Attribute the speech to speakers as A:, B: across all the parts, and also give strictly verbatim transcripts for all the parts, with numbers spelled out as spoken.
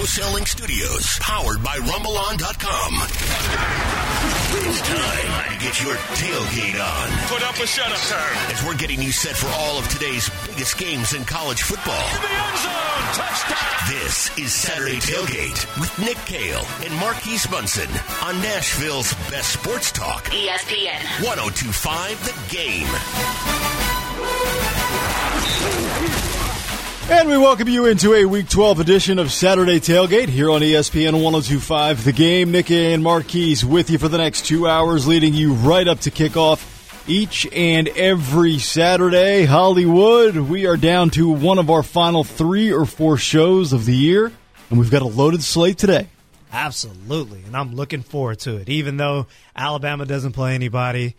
A: Wholesale Link Studios, powered by Rumble On dot com. It's time to get your tailgate on.
B: Put up a shut-up turn.
A: As we're getting you set for all of today's biggest games in college football.
B: In the end zone, touchdown.
A: This is Saturday Tailgate with Nick Kale and Marquise Munson on Nashville's best sports talk.
C: E S P N.
A: one oh two point five The Game.
D: And we welcome you into a Week twelve edition of Saturday Tailgate here on E S P N one oh two point five The Game. Nick and Marquise with you for the next two hours, leading you right up to kickoff each and every Saturday. Hollywood, we are down to one of our final three or four shows of the year, and we've got a loaded slate today.
E: Absolutely, and I'm looking forward to it. Even though Alabama doesn't play anybody,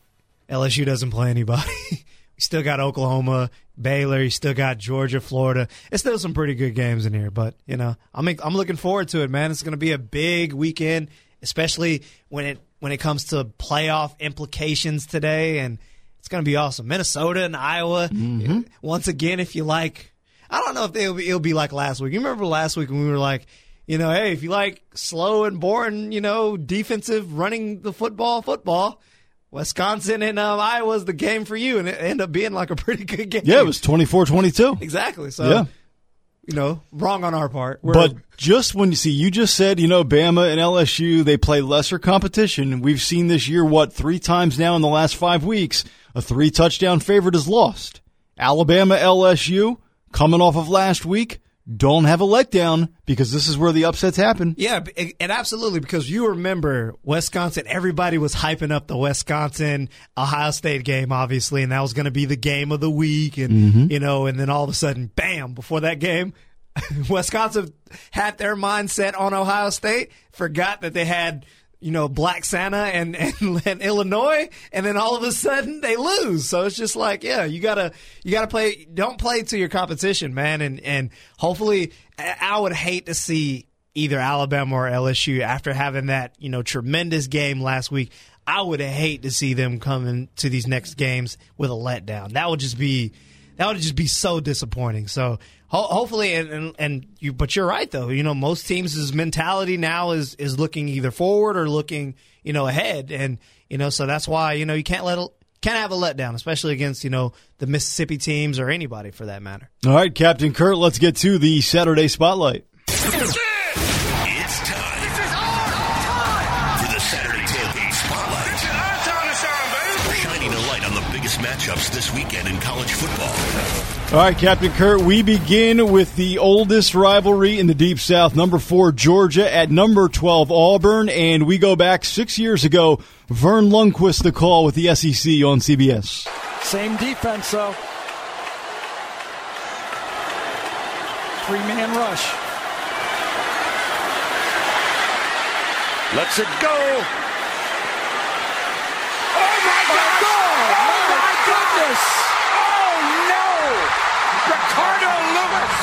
E: L S U doesn't play anybody. We still got Oklahoma, Baylor. You still got Georgia, Florida. It's still some pretty good games in here, but you know, I'm I'm looking forward to it, man. It's going to be a big weekend, especially when it when it comes to playoff implications today, and it's going to be awesome. Minnesota and Iowa.
D: Mm-hmm.
E: Once again, if you like, I don't know if it'll be, it'll be like last week. You remember last week when we were like, you know, hey, if you like slow and boring, you know, defensive running the football, football. Wisconsin and um, Iowa's the game for you, and it ended up being like a pretty good game.
D: Yeah, it was twenty-four twenty-two.
E: Exactly. So,
D: yeah.
E: you know, wrong on our part. We're,
D: but just when you see, you just said, you know, Bama and L S U, they play lesser competition. We've seen this year, what, three times now in the last five weeks, a three-touchdown favorite is lost. Alabama, L S U, coming off of last week, don't have a letdown because this is where the upsets happen.
E: Yeah, and absolutely, because you remember Wisconsin, everybody was hyping up the Wisconsin-Ohio State game, obviously, and that was going to be the game of the week. And, mm-hmm. you know, and then all of a sudden, bam, before that game, Wisconsin had their mindset on Ohio State, forgot that they had, you know, Black Santa and, and, and Illinois, and then all of a sudden they lose. So it's just like, yeah, you gotta you gotta play. Don't play to your competition, man. And and hopefully, I would hate to see either Alabama or L S U after having that, you know, tremendous game last week. I would hate to see them coming to these next games with a letdown. That would just be that would just be so disappointing. So. Hopefully, and, and and you, but you're right though. You know, most teams' mentality now is is looking either forward or looking, you know, ahead, and you know, so that's why you know you can't let a, can't have a letdown, especially against you know the Mississippi teams or anybody for that matter.
D: All right, Captain Kurt, let's get to the Saturday Spotlight.
A: It's time. This is our time for the Saturday Tailgate Spotlight.
B: It's our time to shine, baby.
A: Shining a light on the biggest matchups this weekend in college football.
D: All right, Captain Kurt, we begin with the oldest rivalry in the Deep South, number four, Georgia, at number twelve, Auburn, and we go back six years ago. Vern Lundquist, the call with the S E C on C B S.
F: Same defense, though. Three-man rush.
B: Let's it go. Oh, my God.
F: Oh, my goodness.
B: Ricardo Lewis.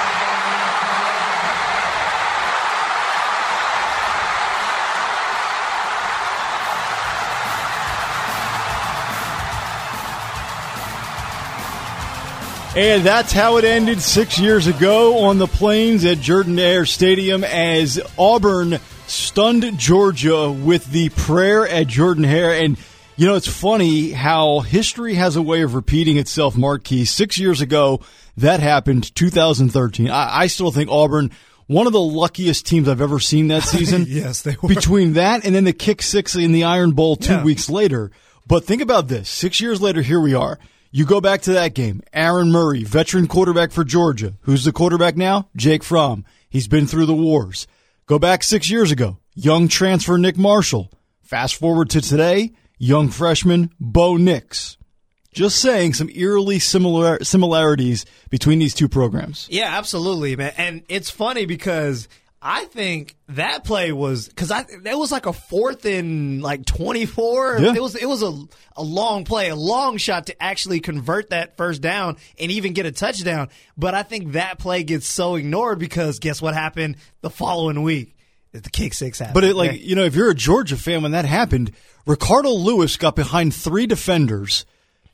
D: And that's how it ended six years ago on the Plains at Jordan-Hare Stadium as Auburn stunned Georgia with the prayer at Jordan-Hare. And you know, it's funny how history has a way of repeating itself, Marquis. Six years ago, that happened, two thousand thirteen. I, I still think Auburn, one of the luckiest teams I've ever seen that season.
E: Yes, they were.
D: Between that and then the kick six in the Iron Bowl two
E: yeah.
D: weeks later. But think about this. Six years later, here we are. You go back to that game. Aaron Murray, veteran quarterback for Georgia. Who's the quarterback now? Jake Fromm. He's been through the wars. Go back six years ago. Young transfer Nick Marshall. Fast forward to today. Young freshman Bo Nix. Just saying some eerily similar similarities between these two programs.
E: Yeah, absolutely, man. And it's funny because I think that play was because I that was like a fourth and like twenty-four.
D: Yeah.
E: It was it was a a long play, a long shot to actually convert that first down and even get a touchdown. But I think that play gets so ignored because guess what happened the following week? The kick six happened.
D: But it, like, you know, if you're a Georgia fan, when that happened, Ricardo Lewis got behind three defenders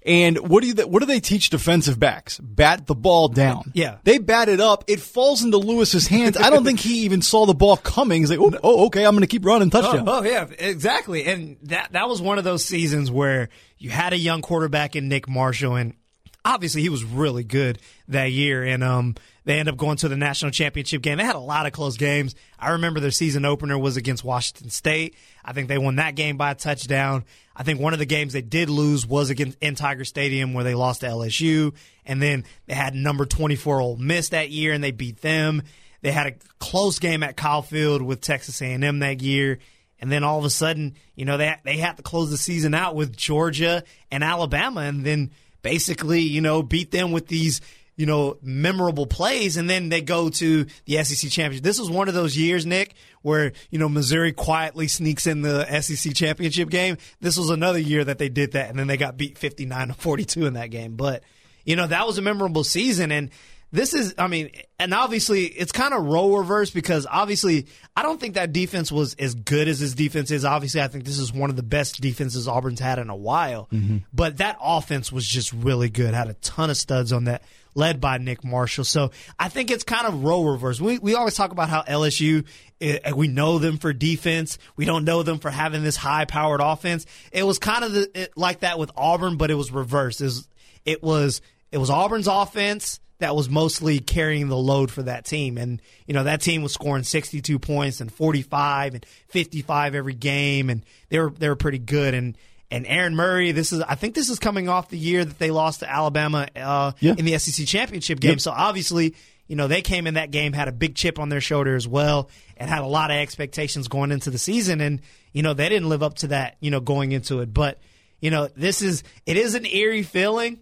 D: And what do you, what do they teach defensive backs? Bat the ball down.
E: Yeah.
D: They bat it up. It falls into Lewis's hands. I don't think he even saw the ball coming. He's like, oh, oh okay, I'm going to keep running. Touchdown.
E: Oh, oh, yeah, exactly. And that that was one of those seasons where you had a young quarterback in Nick Marshall, and obviously he was really good that year. And um, they ended up going to the national championship game. They had a lot of close games. I remember their season opener was against Washington State. I think they won that game by a touchdown. I think one of the games they did lose was against in Tiger Stadium where they lost to L S U. And then they had number twenty-four Ole Miss that year, and they beat them. They had a close game at Kyle Field with Texas A and M that year. And then all of a sudden, you know, they they had to close the season out with Georgia and Alabama, and then basically, you know, beat them with these, you know, memorable plays, and then they go to the S E C championship. This was one of those years, Nick, where, you know, Missouri quietly sneaks in the S E C championship game. This was another year that they did that, and then they got beat fifty-nine to forty-two in that game. But, you know, that was a memorable season, and this is, I mean, and obviously it's kind of role reverse because obviously I don't think that defense was as good as his defense is. Obviously, I think this is one of the best defenses Auburn's had in a while. Mm-hmm. But that offense was just really good. Had a ton of studs on that, led by Nick Marshall. So I think it's kind of role reverse. We we always talk about how L S U, we know them for defense. We don't know them for having this high-powered offense. It was kind of the, it, like that with Auburn, but it was reversed. It was, it was, it was Auburn's offense that was mostly carrying the load for that team. And, you know, that team was scoring sixty-two points and forty-five and fifty-five every game, and they were they were pretty good. And and Aaron Murray, this is I think this is coming off the year that they lost to Alabama uh, yeah. in the S E C championship game. Yep. So obviously, you know, they came in that game, had a big chip on their shoulder as well, and had a lot of expectations going into the season. And, you know, they didn't live up to that, you know, going into it. But, you know, this is it is an eerie feeling.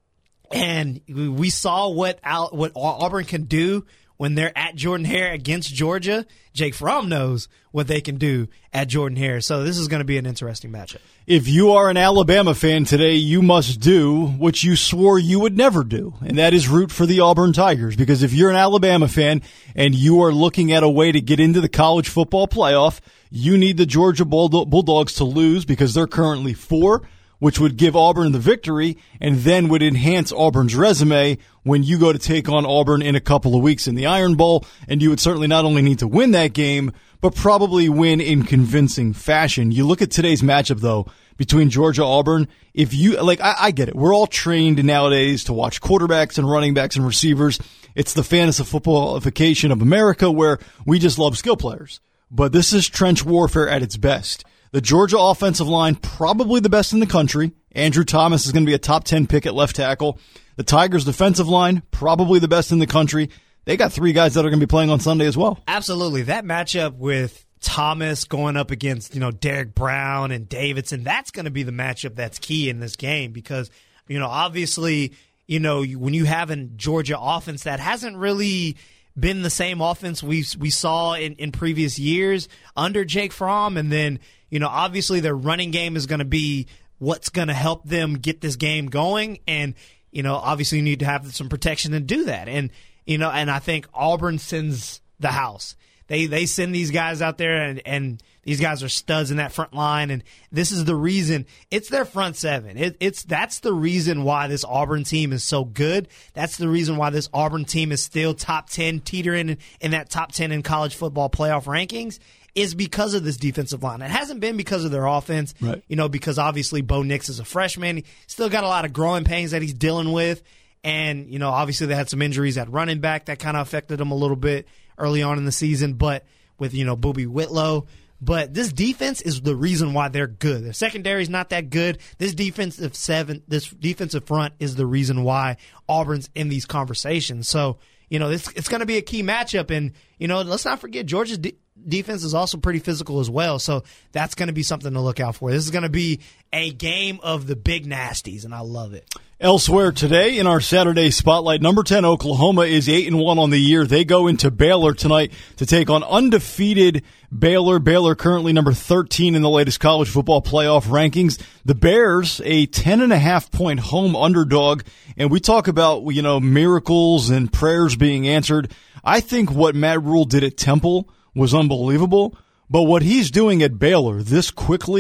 E: And we saw what Al, what Auburn can do when they're at Jordan-Hare against Georgia. Jake Fromm knows what they can do at Jordan-Hare. So this is going to be an interesting matchup.
D: If you are an Alabama fan today, you must do what you swore you would never do, and that is root for the Auburn Tigers. Because if you're an Alabama fan and you are looking at a way to get into the college football playoff, you need the Georgia Bulldogs to lose because they're currently four, which would give Auburn the victory and then would enhance Auburn's resume when you go to take on Auburn in a couple of weeks in the Iron Bowl. And you would certainly not only need to win that game, but probably win in convincing fashion. You look at today's matchup, though, between Georgia-Auburn. If you, like, I, I get it. We're all trained nowadays to watch quarterbacks and running backs and receivers. It's the fantasy footballification of America where we just love skill players. But this is trench warfare at its best. The Georgia offensive line, probably the best in the country. Andrew Thomas is going to be a top ten pick at left tackle. The Tigers' defensive line, probably the best in the country. They got three guys that are going to be playing on Sunday as well.
E: Absolutely. That matchup with Thomas going up against, you know, Derek Brown and Davidson, that's going to be the matchup that's key in this game because, you know, obviously, you know, when you have a Georgia offense that hasn't really been the same offense we we saw in, in previous years under Jake Fromm, and then, you know, obviously their running game is going to be what's going to help them get this game going. And, you know, obviously you need to have some protection to do that. And, you know, and I think Auburn sends the house. They they send these guys out there, and, and these guys are studs in that front line. And this is the reason. It's their front seven. It, it's that's the reason why this Auburn team is so good. That's the reason why this Auburn team is still top ten, teetering in, in that top ten in college football playoff rankings, is because of this defensive line. It hasn't been because of their offense,
D: right.
E: You know, because obviously Bo Nix is a freshman. He still got a lot of growing pains that he's dealing with. And, you know, obviously they had some injuries at running back that kind of affected them a little bit early on in the season, but with, you know, Boobie Whitlow. But this defense is the reason why they're good. Their secondary is not that good. This defensive seven, this defensive front is the reason why Auburn's in these conversations. So, you know, it's, it's going to be a key matchup. And, you know, let's not forget Georgia's de- defense is also pretty physical as well. So that's going to be something to look out for. This is going to be a game of the big nasties, and I love it.
D: Elsewhere today in our Saturday Spotlight, number ten Oklahoma is eight and one on the year. They go into Baylor tonight to take on undefeated Baylor. Baylor currently number thirteen in the latest college football playoff rankings. The Bears, a ten and a half point home underdog. And we talk about, you know, miracles and prayers being answered. I think what Matt Rule did at Temple was unbelievable. But what he's doing at Baylor this quickly,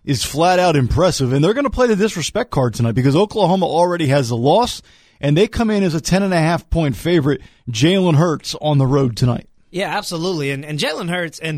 D: is flat out impressive. And they're going to play the disrespect card tonight because Oklahoma already has a loss, and they come in as a ten and a half point favorite. Jalen Hurts on the road tonight.
E: Yeah, absolutely. And, and Jalen Hurts, and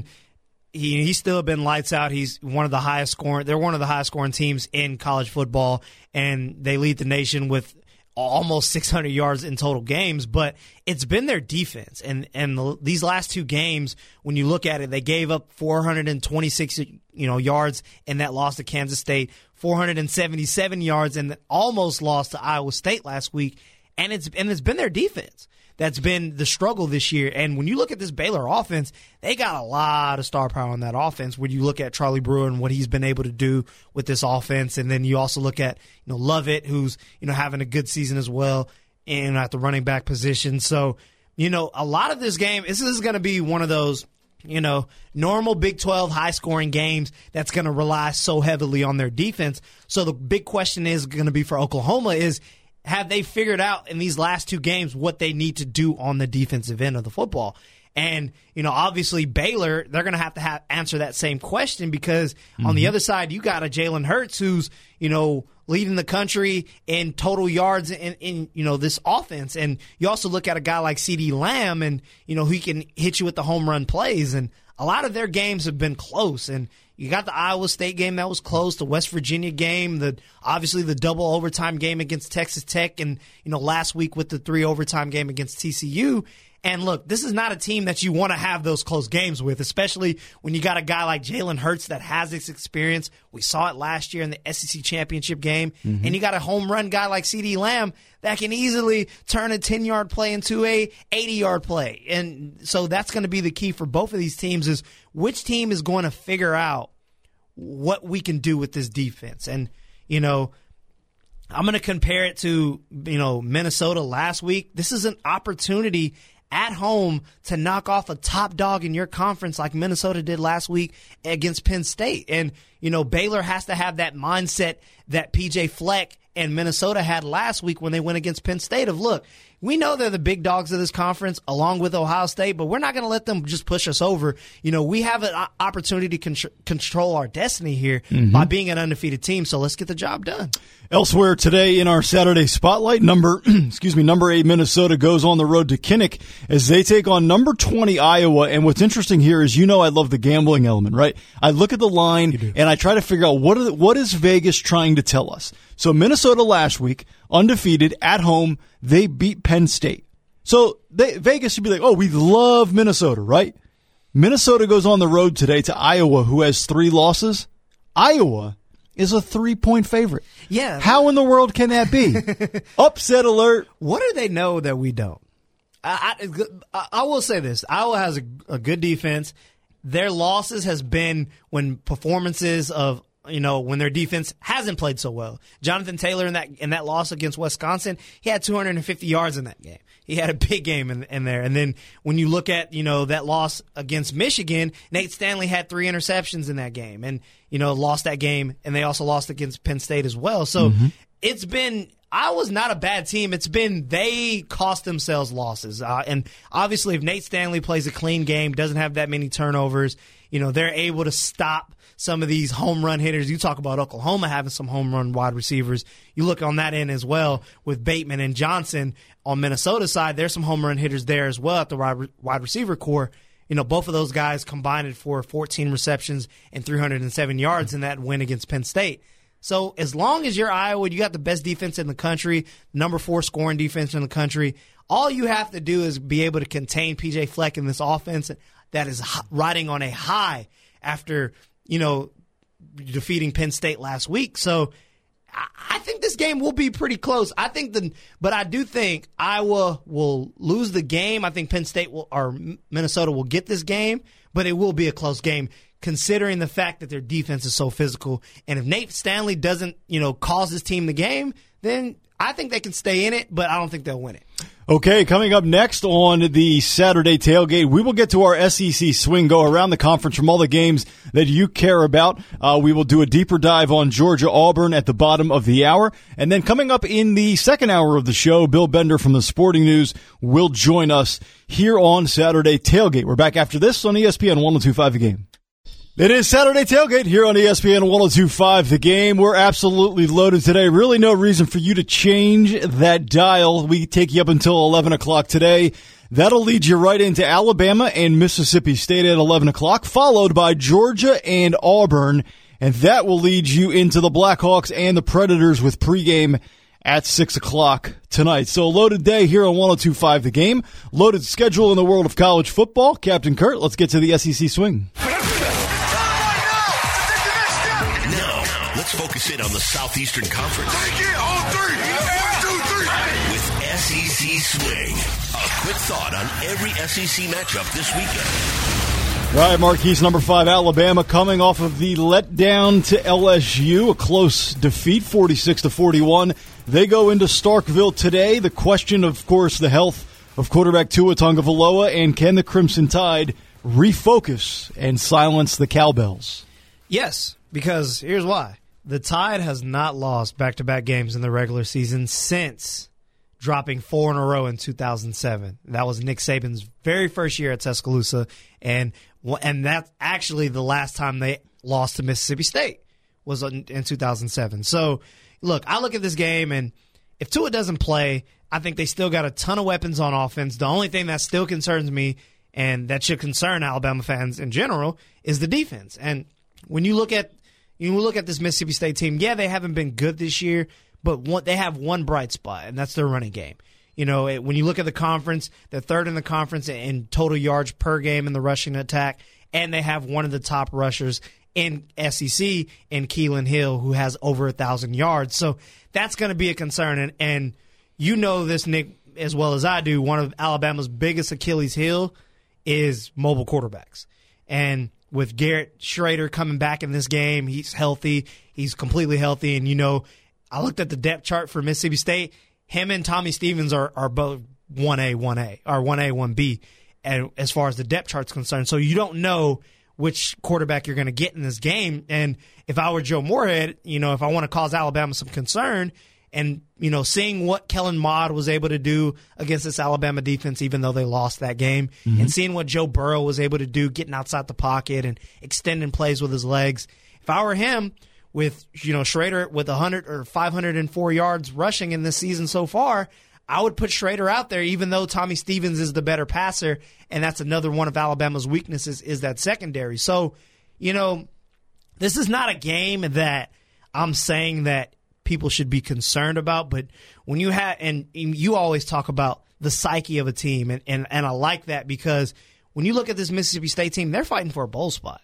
E: he he's still been lights out. He's one of the highest scoring. They're one of the highest scoring teams in college football, and they lead the nation with almost six hundred yards in total games, but it's been their defense. And and the, these last two games, when you look at it, they gave up four hundred twenty-six you know yards in that loss to Kansas State, four hundred seventy-seven yards, and almost lost to Iowa State last week. And it's and it's been their defense that's been the struggle this year. And when you look at this Baylor offense, they got a lot of star power on that offense. When you look at Charlie Brewer and what he's been able to do with this offense, and then you also look at you know Lovett, who's you know having a good season as well, and at the running back position. So you know a lot of this game, this is going to be one of those you know normal Big twelve high scoring games that's going to rely so heavily on their defense. So the big question is going to be for Oklahoma is, have they figured out in these last two games what they need to do on the defensive end of the football? And, you know, obviously Baylor, they're going to have to have, answer that same question because mm-hmm. on the other side, you got a Jalen Hurts who's, you know, leading the country in total yards in, in, you know, this offense. And you also look at a guy like CeeDee Lamb and, you know, he can hit you with the home run plays. And a lot of their games have been close. And you got the Iowa State game that was close, the West Virginia game, the obviously the double overtime game against Texas Tech, and you know last week with the three overtime game against T C U. And look, this is not a team that you want to have those close games with, especially when you got a guy like Jalen Hurts that has this experience. We saw it last year in the S E C championship game. Mm-hmm. And you got a home run guy like CeeDee Lamb that can easily turn a ten-yard play into a eighty-yard play. And so that's going to be the key for both of these teams is which team is going to figure out what we can do with this defense. And, you know, I'm going to compare it to, you know, Minnesota last week. This is an opportunity at home to knock off a top dog in your conference like Minnesota did last week against Penn State. And, you know, Baylor has to have that mindset that P J Fleck and Minnesota had last week when they went against Penn State of, look, we know they're the big dogs of this conference along with Ohio State, but we're not going to let them just push us over. You know, we have an opportunity to con- control our destiny here mm-hmm. by being an undefeated team, so let's get the job done.
D: Elsewhere today in our Saturday Spotlight, number excuse me, number eight Minnesota goes on the road to Kinnick as they take on number twenty Iowa. And what's interesting here is, you know, I love the gambling element, right? I look at the line and I try to figure out what are the, what is Vegas trying to tell us. So Minnesota last week, undefeated at home, they beat Penn State. So they, Vegas should be like, oh, we love Minnesota, right? Minnesota goes on the road today to Iowa, who has three losses. Iowa is a three-point favorite.
E: Yeah.
D: How in the world can that be? Upset alert.
E: What do they know that we don't? I, I, I will say this. Iowa has a, a good defense. Their losses has been when performances of, you know, when their defense hasn't played so well. Jonathan Taylor in that in that loss against Wisconsin, he had two hundred fifty yards in that game. He had a big game in, in there. And then when you look at, you know, that loss against Michigan, Nate Stanley had three interceptions in that game and, you know, lost that game. And they also lost against Penn State as well. So mm-hmm. it's been – Iowa's not a bad team. It's been they cost themselves losses. Uh, and obviously if Nate Stanley plays a clean game, doesn't have that many turnovers, you know, they're able to stop some of these home run hitters. You talk about Oklahoma having some home run wide receivers. You look on that end as well with Bateman and Johnson. On Minnesota's side, there's some home run hitters there as well at the wide receiver core. You know, both of those guys combined for fourteen receptions and three hundred seven yards in that win against Penn State. So as long as you're Iowa, you got the best defense in the country, number four scoring defense in the country, all you have to do is be able to contain P J Fleck in this offense that is riding on a high after, you know, defeating Penn State last week. So I think this game will be pretty close. I think the, but I do think Iowa will lose the game. I think Penn State will, or Minnesota will get this game, but it will be a close game considering the fact that their defense is so physical. And if Nate Stanley doesn't, you know, cause his team the game, then I think they can stay in it, but I don't think they'll win it.
D: Okay, coming up next on the Saturday Tailgate, we will get to our S E C swing, go around the conference from all the games that you care about. Uh, we will do a deeper dive on Georgia-Auburn at the bottom of the hour. And then coming up in the second hour of the show, Bill Bender from the Sporting News will join us here on Saturday Tailgate. We're back after this on E S P N one oh two point five The Game. It is Saturday Tailgate here on E S P N one oh two point five The Game. We're absolutely loaded today. Really no reason for you to change that dial. We take you up until eleven o'clock today. That'll lead you right into Alabama and Mississippi State at eleven o'clock, followed by Georgia and Auburn. And that will lead you into the Blackhawks and the Predators with pregame at six o'clock tonight. So a loaded day here on one oh two point five The Game. Loaded schedule in the world of college football. Captain Kurt, let's get to the S E C swing.
A: Let's focus in on the Southeastern Conference.
B: Take it on three. One, two, three.
A: With S E C Swing. A quick thought on every S E C matchup this weekend.
D: All right, Marquise, number five, Alabama, coming off of the letdown to L S U, a close defeat, forty-six to forty-one. They go into Starkville today. The question, of course, the health of quarterback Tua Tagovailoa, and can the Crimson Tide refocus and silence the cowbells?
E: Yes, because here's why. The Tide has not lost back-to-back games in the regular season since dropping four in a row in two thousand seven. That was Nick Saban's very first year at Tuscaloosa, and and that's actually the last time they lost to Mississippi State was in two thousand seven. So, look, I look at this game, and if Tua doesn't play, I think they still got a ton of weapons on offense. The only thing that still concerns me, and that should concern Alabama fans in general, is the defense. And when you look at You look at this Mississippi State team, yeah, they haven't been good this year, but one, they have one bright spot, and that's their running game. You know, it, when you look at the conference, they're third in the conference in total yards per game in the rushing attack, and they have one of the top rushers in S E C in Keelan Hill, who has over one thousand yards. So that's going to be a concern, and, and you know this, Nick, as well as I do, one of Alabama's biggest Achilles heel is mobile quarterbacks. And with Garrett Schrader coming back in this game, he's healthy. He's completely healthy. And, you know, I looked at the depth chart for Mississippi State. Him and Tommy Stevens are, are both one A, one A, or one A, one B, and as far as the depth chart's concerned. So you don't know which quarterback you're going to get in this game. And if I were Joe Moorhead, you know, if I want to cause Alabama some concern, and, you know, seeing what Kellen Mond was able to do against this Alabama defense, even though they lost that game, mm-hmm. and seeing what Joe Burrow was able to do, getting outside the pocket and extending plays with his legs. If I were him, with, you know, Schrader with one hundred or five hundred four yards rushing in this season so far, I would put Schrader out there, even though Tommy Stevens is the better passer, and that's another one of Alabama's weaknesses is that secondary. So, you know, this is not a game that I'm saying that people should be concerned about, but when you have, and you always talk about the psyche of a team, and, and, and I like that, because when you look at this Mississippi State team, they're fighting for a bowl spot,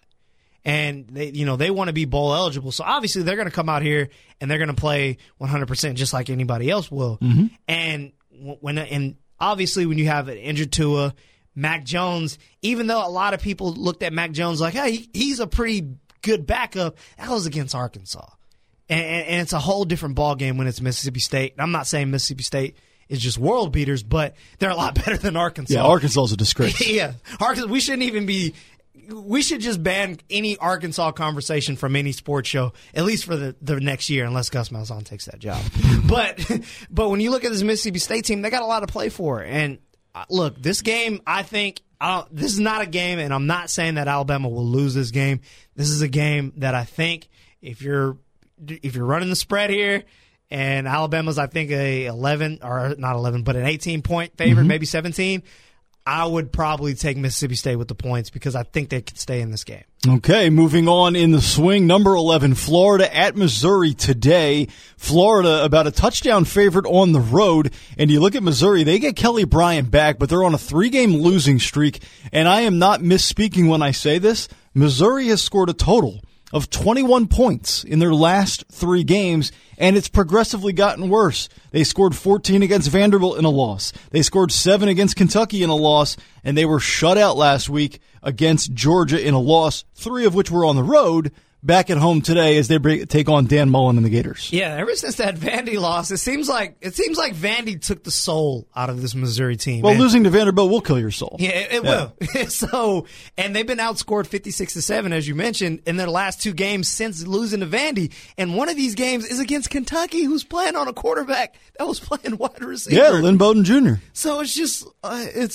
E: and they, you know, they want to be bowl eligible. So obviously they're going to come out here and they're going to play one hundred percent just like anybody else will. Mm-hmm. And when, and obviously when you have an injured Tua, Mac Jones, even though a lot of people looked at Mac Jones like, hey, he's a pretty good backup, that was against Arkansas. And, and it's a whole different ball game when it's Mississippi State. I'm not saying Mississippi State is just world beaters, but they're a lot better than Arkansas.
D: Yeah, Arkansas is a disgrace.
E: yeah, Arkansas. We shouldn't even be. We should just ban any Arkansas conversation from any sports show, at least for the, the next year, unless Gus Malzahn takes that job. but but when you look at this Mississippi State team, they got a lot to play for. And uh, look, this game, I think uh, this is not a game, and I'm not saying that Alabama will lose this game. This is a game that I think if you're If you're running the spread here, and Alabama's, I think, a eleven, or not eleven, but an eighteen-point favorite, mm-hmm. maybe seventeen, I would probably take Mississippi State with the points because I think they could stay in this game.
D: Okay, moving on in the swing, number eleven, Florida at Missouri today. Florida about a touchdown favorite on the road, and you look at Missouri, they get Kelly Bryant back, but they're on a three-game losing streak, and I am not misspeaking when I say this. Missouri has scored a total of twenty-one points in their last three games, and it's progressively gotten worse. They scored fourteen against Vanderbilt in a loss. They scored seven against Kentucky in a loss, and they were shut out last week against Georgia in a loss, three of which were on the road, back at home today as they take on Dan Mullen and the Gators.
E: Yeah, ever since that Vandy loss, it seems like it seems like Vandy took the soul out of this Missouri team.
D: Well,
E: and
D: losing to Vanderbilt will kill your soul.
E: Yeah, it, it yeah. will. so, and they've been outscored fifty-six to seven, as you mentioned, in their last two games since losing to Vandy. And one of these games is against Kentucky, who's playing on a quarterback that was playing wide receiver.
D: Yeah, Lynn Bowden Junior
E: So it's just uh, it's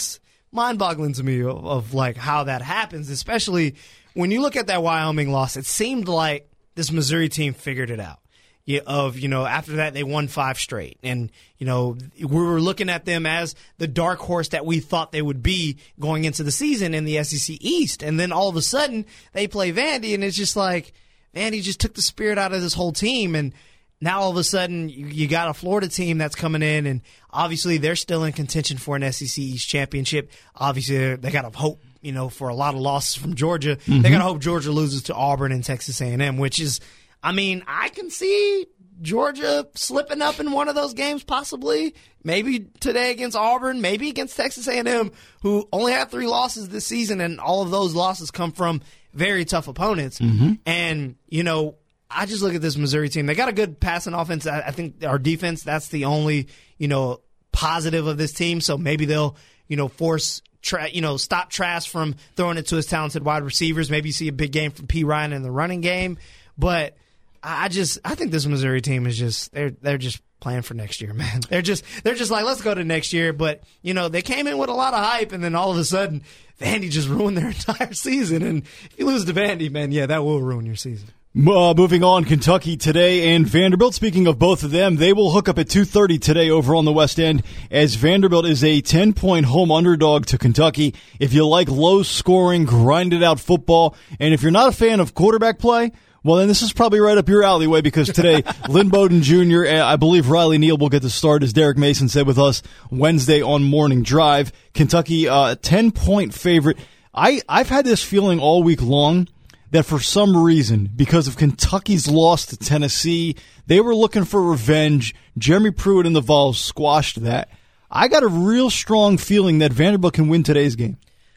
E: mind-boggling to me of, of like how that happens, especially when you look at that Wyoming loss. It seemed like this Missouri team figured it out. Yeah, of, you know, after that they won five straight. And, you know, we were looking at them as the dark horse that we thought they would be going into the season in the S E C East. And then all of a sudden they play Vandy, and it's just like, Vandy just took the spirit out of this whole team. And now all of a sudden you, you got a Florida team that's coming in, and obviously they're still in contention for an S E C East championship. Obviously they got to hope, you know, for a lot of losses from Georgia. Mm-hmm. They got to hope Georgia loses to Auburn and Texas A and M, which is, I mean, I can see Georgia slipping up in one of those games possibly. Maybe today against Auburn, maybe against Texas A and M, who only have three losses this season, and all of those losses come from very tough opponents. Mm-hmm. And, you know, I just look at this Missouri team. They got a good passing offense. I think our defense, that's the only, you know, positive of this team. So maybe they'll, you know, force Tra- you know, stop Trask from throwing it to his talented wide receivers. Maybe you see a big game from P. Ryan in the running game. But I just I think this Missouri team is just they're they're just playing for next year, man. They're just they're just like, let's go to next year. But, you know, they came in with a lot of hype, and then all of a sudden Vandy just ruined their entire season. And if you lose to Vandy, man, yeah, that will ruin your season.
D: Uh, moving on, Kentucky today and Vanderbilt. Speaking of both of them, they will hook up at two thirty today over on the West End, as Vanderbilt is a ten-point home underdog to Kentucky. If you like low-scoring, grinded-out football, and if you're not a fan of quarterback play, well, then this is probably right up your alleyway, because today, Lynn Bowden Junior, I believe Riley Neal will get the start, as Derek Mason said with us Wednesday on Morning Drive. Kentucky, uh, ten-point favorite. I, I've had this feeling all week long that for some reason, because of Kentucky's loss to Tennessee, they were looking for revenge. Jeremy Pruitt and the Vols squashed that. I got a real strong feeling that Vanderbilt can win today's game.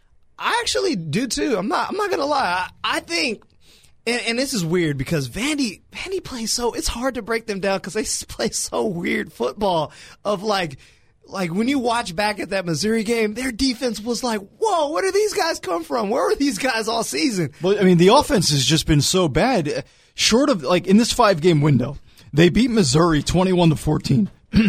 E: I actually do too. I'm not. I'm not gonna lie. I, I think, and, and this is weird because Vandy, Vandy plays so. It's hard to break them down because they play so weird football. Of like. Like, when you watch back at that Missouri game, their defense was like, whoa, where do these guys come from? Where were these guys all season?
D: Well, I mean, the offense has just been so bad. Short of, like, in this five-game window, they beat Missouri twenty-one to fourteen.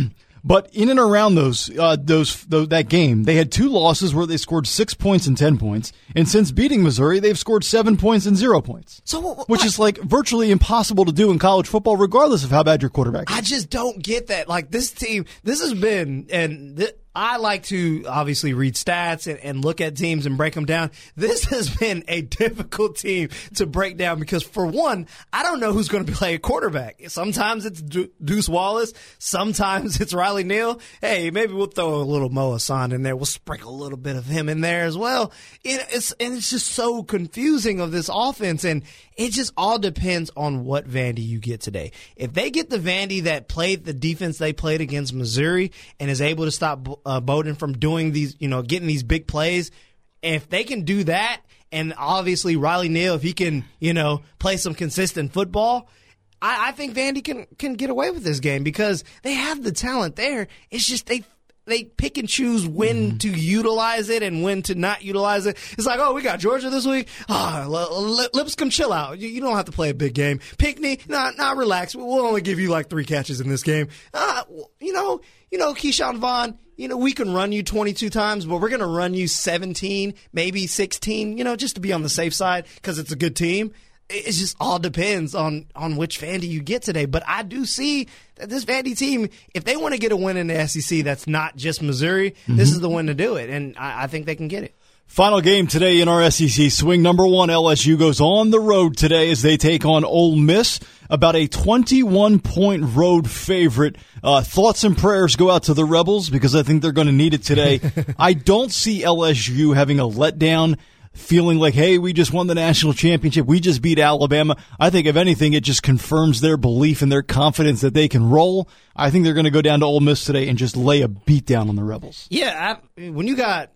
D: But in and around those, uh, those, those, that game, they had two losses where they scored six points and ten points. And since beating Missouri, they've scored seven points and zero points.
E: So, what,
D: which is like virtually impossible to do in college football, regardless of how bad your quarterback is.
E: I just don't get that. Like, this team, this has been, and th- I like to obviously read stats and, and look at teams and break them down. This has been a difficult team to break down because, for one, I don't know who's going to play a quarterback. Sometimes it's De- Deuce Wallace. Sometimes it's Riley Neal. Hey, maybe we'll throw a little Mo Hassan in there. We'll sprinkle a little bit of him in there as well. It, it's, and it's just so confusing of this offense, and it just all depends on what Vandy you get today. If they get the Vandy that played the defense they played against Missouri and is able to stop uh, Bowden from doing these, you know, getting these big plays, if they can do that, and obviously Riley Neal, if he can, you know, play some consistent football, I, I think Vandy can can get away with this game because they have the talent there. It's just they they pick and choose when mm-hmm. to utilize it and when to not utilize it. It's like, oh, we got Georgia this week. Ah, oh, Lipscomb, chill out. You, you don't have to play a big game. Pinckney, nah, nah, relax. We'll only give you like three catches in this game. Uh, you know, you know, Keyshawn Vaughn, you know, we can run you twenty-two times, but we're going to run you seventeen, maybe sixteen, you know, just to be on the safe side because it's a good team. It just all depends on, on which Vandy you get today. But I do see that this Vandy team, if they want to get a win in the S E C that's not just Missouri, mm-hmm. this is the one to do it. And I, I think they can get it.
D: Final game today in our S E C swing. Number one, L S U goes on the road today as they take on Ole Miss, about a twenty-one point road favorite. Uh, thoughts and prayers go out to the Rebels because I think they're going to need it today. I don't see L S U having a letdown, feeling like, hey, we just won the national championship. We just beat Alabama. I think, if anything, it just confirms their belief and their confidence that they can roll. I think they're going to go down to Ole Miss today and just lay a beat down on the Rebels.
E: Yeah, I, when you got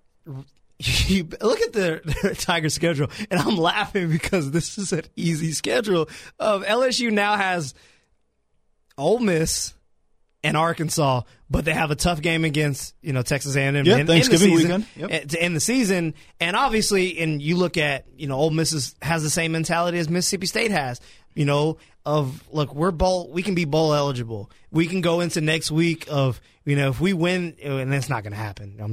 E: you look at the, the Tiger schedule, and I'm laughing because this is an easy schedule. Of L S U now has Ole Miss and Arkansas, but they have a tough game against, you know, Texas A and M
D: yeah,
E: in,
D: Thanksgiving
E: in the season,
D: weekend yep.
E: to end the season. And obviously, and you look at, you know, Ole Miss is, has the same mentality as Mississippi State has. You know, of look, we're bowl, we can be bowl eligible. We can go into next week of, you know, if we win, and that's not going to happen. I'm just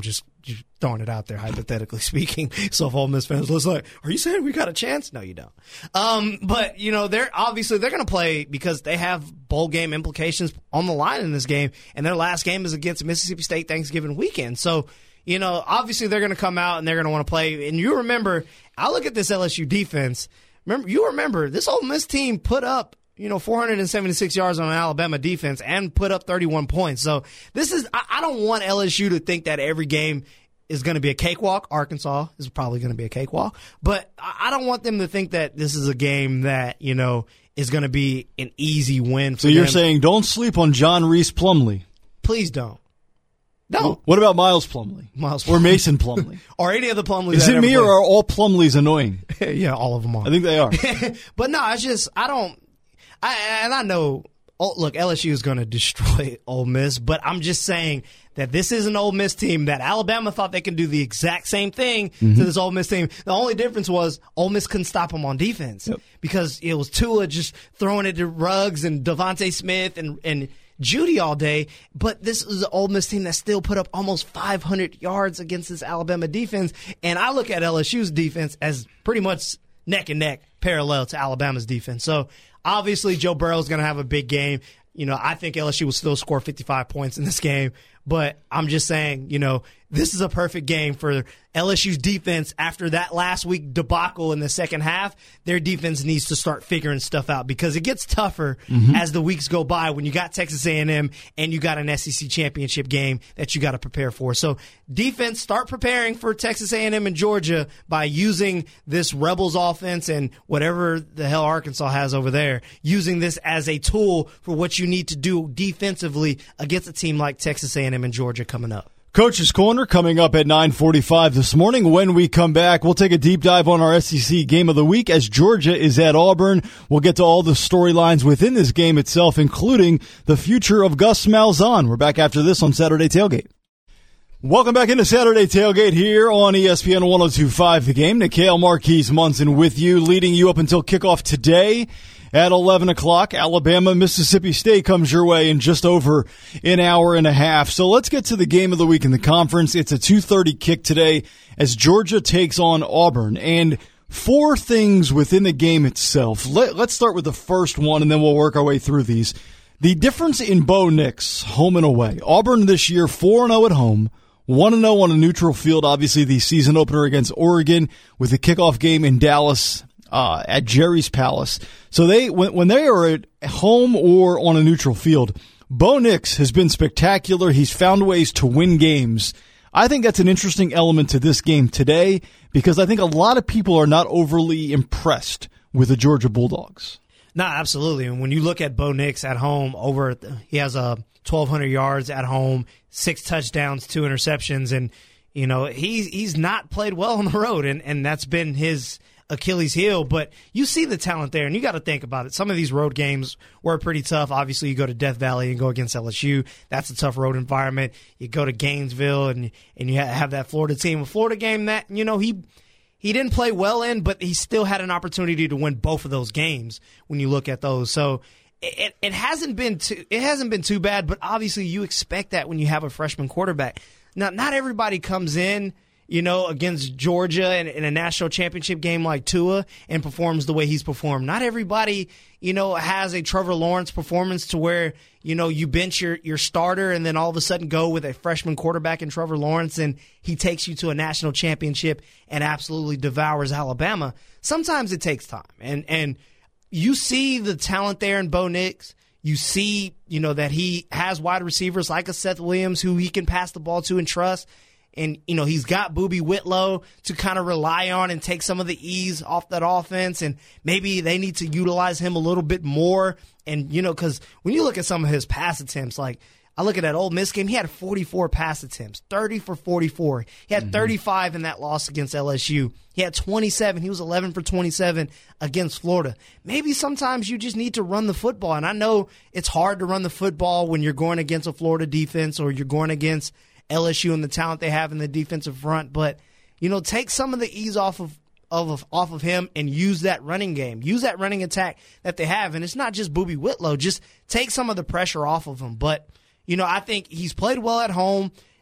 E: Just throwing it out there, hypothetically speaking. So if Ole Miss fans listen, like, are you saying we got a chance? No, you don't. Um, but, you know, they're obviously they're going to play because they have bowl game implications on the line in this game, and their last game is against Mississippi State Thanksgiving weekend. So, you know, obviously they're going to come out and they're going to want to play. And you remember, I look at this L S U defense. Remember, you remember this Ole Miss team put up, you know, four hundred seventy-six yards on an Alabama defense and put up thirty-one points. So this is, I, I don't want L S U to think that every game is going to be a cakewalk. Arkansas is probably going to be a cakewalk. But I, I don't want them to think that this is a game that, you know, is going to be an easy win for
D: So you're
E: them.
D: saying don't sleep on John Reese Plumlee.
E: Please don't. Don't.
D: What about Miles Plumlee?
E: Miles
D: Or
E: Plumlee.
D: Mason Plumlee?
E: Or any of the Plumlees.
D: Is
E: that
D: it
E: ever
D: me or
E: played.
D: are all Plumlees annoying?
E: Yeah, all of them are.
D: I think they are.
E: But no, it's just, I don't, I, and I know, oh, look, L S U is going to destroy Ole Miss, but I'm just saying that this is an Ole Miss team that Alabama thought they could do the exact same thing mm-hmm. to this Ole Miss team. The only difference was Ole Miss couldn't stop them on defense yep. because it was Tua just throwing it to Ruggs and Devontae Smith and, and Judy all day. But this is an Ole Miss team that still put up almost five hundred yards against this Alabama defense. And I look at L S U's defense as pretty much neck and neck parallel to Alabama's defense. So obviously Joe Burrow is going to have a big game. You know, I think L S U will still score fifty-five points in this game. But I'm just saying, you know, this is a perfect game for L S U's defense. After that last week debacle in the second half, their defense needs to start figuring stuff out because it gets tougher mm-hmm. as the weeks go by when you got Texas A and M and you got an S E C championship game that you got to prepare for. So defense, start preparing for Texas A and M and Georgia by using this Rebels offense and whatever the hell Arkansas has over there, using this as a tool for what you need to do defensively against a team like Texas A and M and Georgia coming up.
D: Coach's Corner coming up at nine forty-five this morning. When we come back, we'll take a deep dive on our S E C Game of the Week as Georgia is at Auburn. We'll get to all the storylines within this game itself, including the future of Gus Malzahn. We're back after this on Saturday Tailgate. Welcome back into Saturday Tailgate here on E S P N one oh two point five The Game. Nikhil Marquise Munson with you, leading you up until kickoff today. At eleven o'clock, Alabama, Mississippi State comes your way in just over an hour and a half. So let's get to the game of the week in the conference. It's a two thirty kick today as Georgia takes on Auburn. And four things within the game itself. Let, let's start with the first one, and then we'll work our way through these. The difference in Bo Nix, home and away. Auburn this year, four and oh at home, one and oh on a neutral field. Obviously, the season opener against Oregon with the kickoff game in Dallas Uh, at Jerry's Palace. So they, when, when they are at home or on a neutral field, Bo Nix has been spectacular. He's found ways to win games. I think that's an interesting element to this game today because I think a lot of people are not overly impressed with the Georgia Bulldogs.
E: No, absolutely. And when you look at Bo Nix at home, over he has a twelve hundred yards at home, six touchdowns, two interceptions, and you know he's he's not played well on the road, and and that's been his Achilles heel, but you see the talent there, and you got to think about it. Some of these road games were pretty tough. Obviously, you go to Death Valley and go against L S U. That's a tough road environment. You go to Gainesville, and and you have that Florida team. A Florida game that, you know, he he didn't play well in, but he still had an opportunity to win both of those games when you look at those. So it it hasn't been too, it hasn't been too bad, but obviously you expect that when you have a freshman quarterback. Now, not everybody comes in, you know, against Georgia in, in a national championship game like Tua and performs the way he's performed. Not everybody, you know, has a Trevor Lawrence performance to where, you know, you bench your, your starter and then all of a sudden go with a freshman quarterback in Trevor Lawrence and he takes you to a national championship and absolutely devours Alabama. Sometimes it takes time. And, and you see the talent there in Bo Nix. You see, you know, that he has wide receivers like a Seth Williams who he can pass the ball to and trust. And, you know, he's got Boobie Whitlow to kind of rely on and take some of the ease off that offense. And maybe they need to utilize him a little bit more. And, you know, because when you look at some of his pass attempts, like I look at that Ole Miss game, he had forty-four pass attempts, thirty for forty-four. He had mm-hmm. thirty-five in that loss against L S U. He had twenty-seven. He was eleven for twenty-seven against Florida. Maybe sometimes you just need to run the football. And I know it's hard to run the football when you're going against a Florida defense or you're going against L S U and the talent they have in the defensive front, but you know, take some of the ease off of, of off of him and use that running game, use that running attack that they have, and it's not just Boobie Whitlow. Just take some of the pressure off of him. But you know, I think he's played well at home.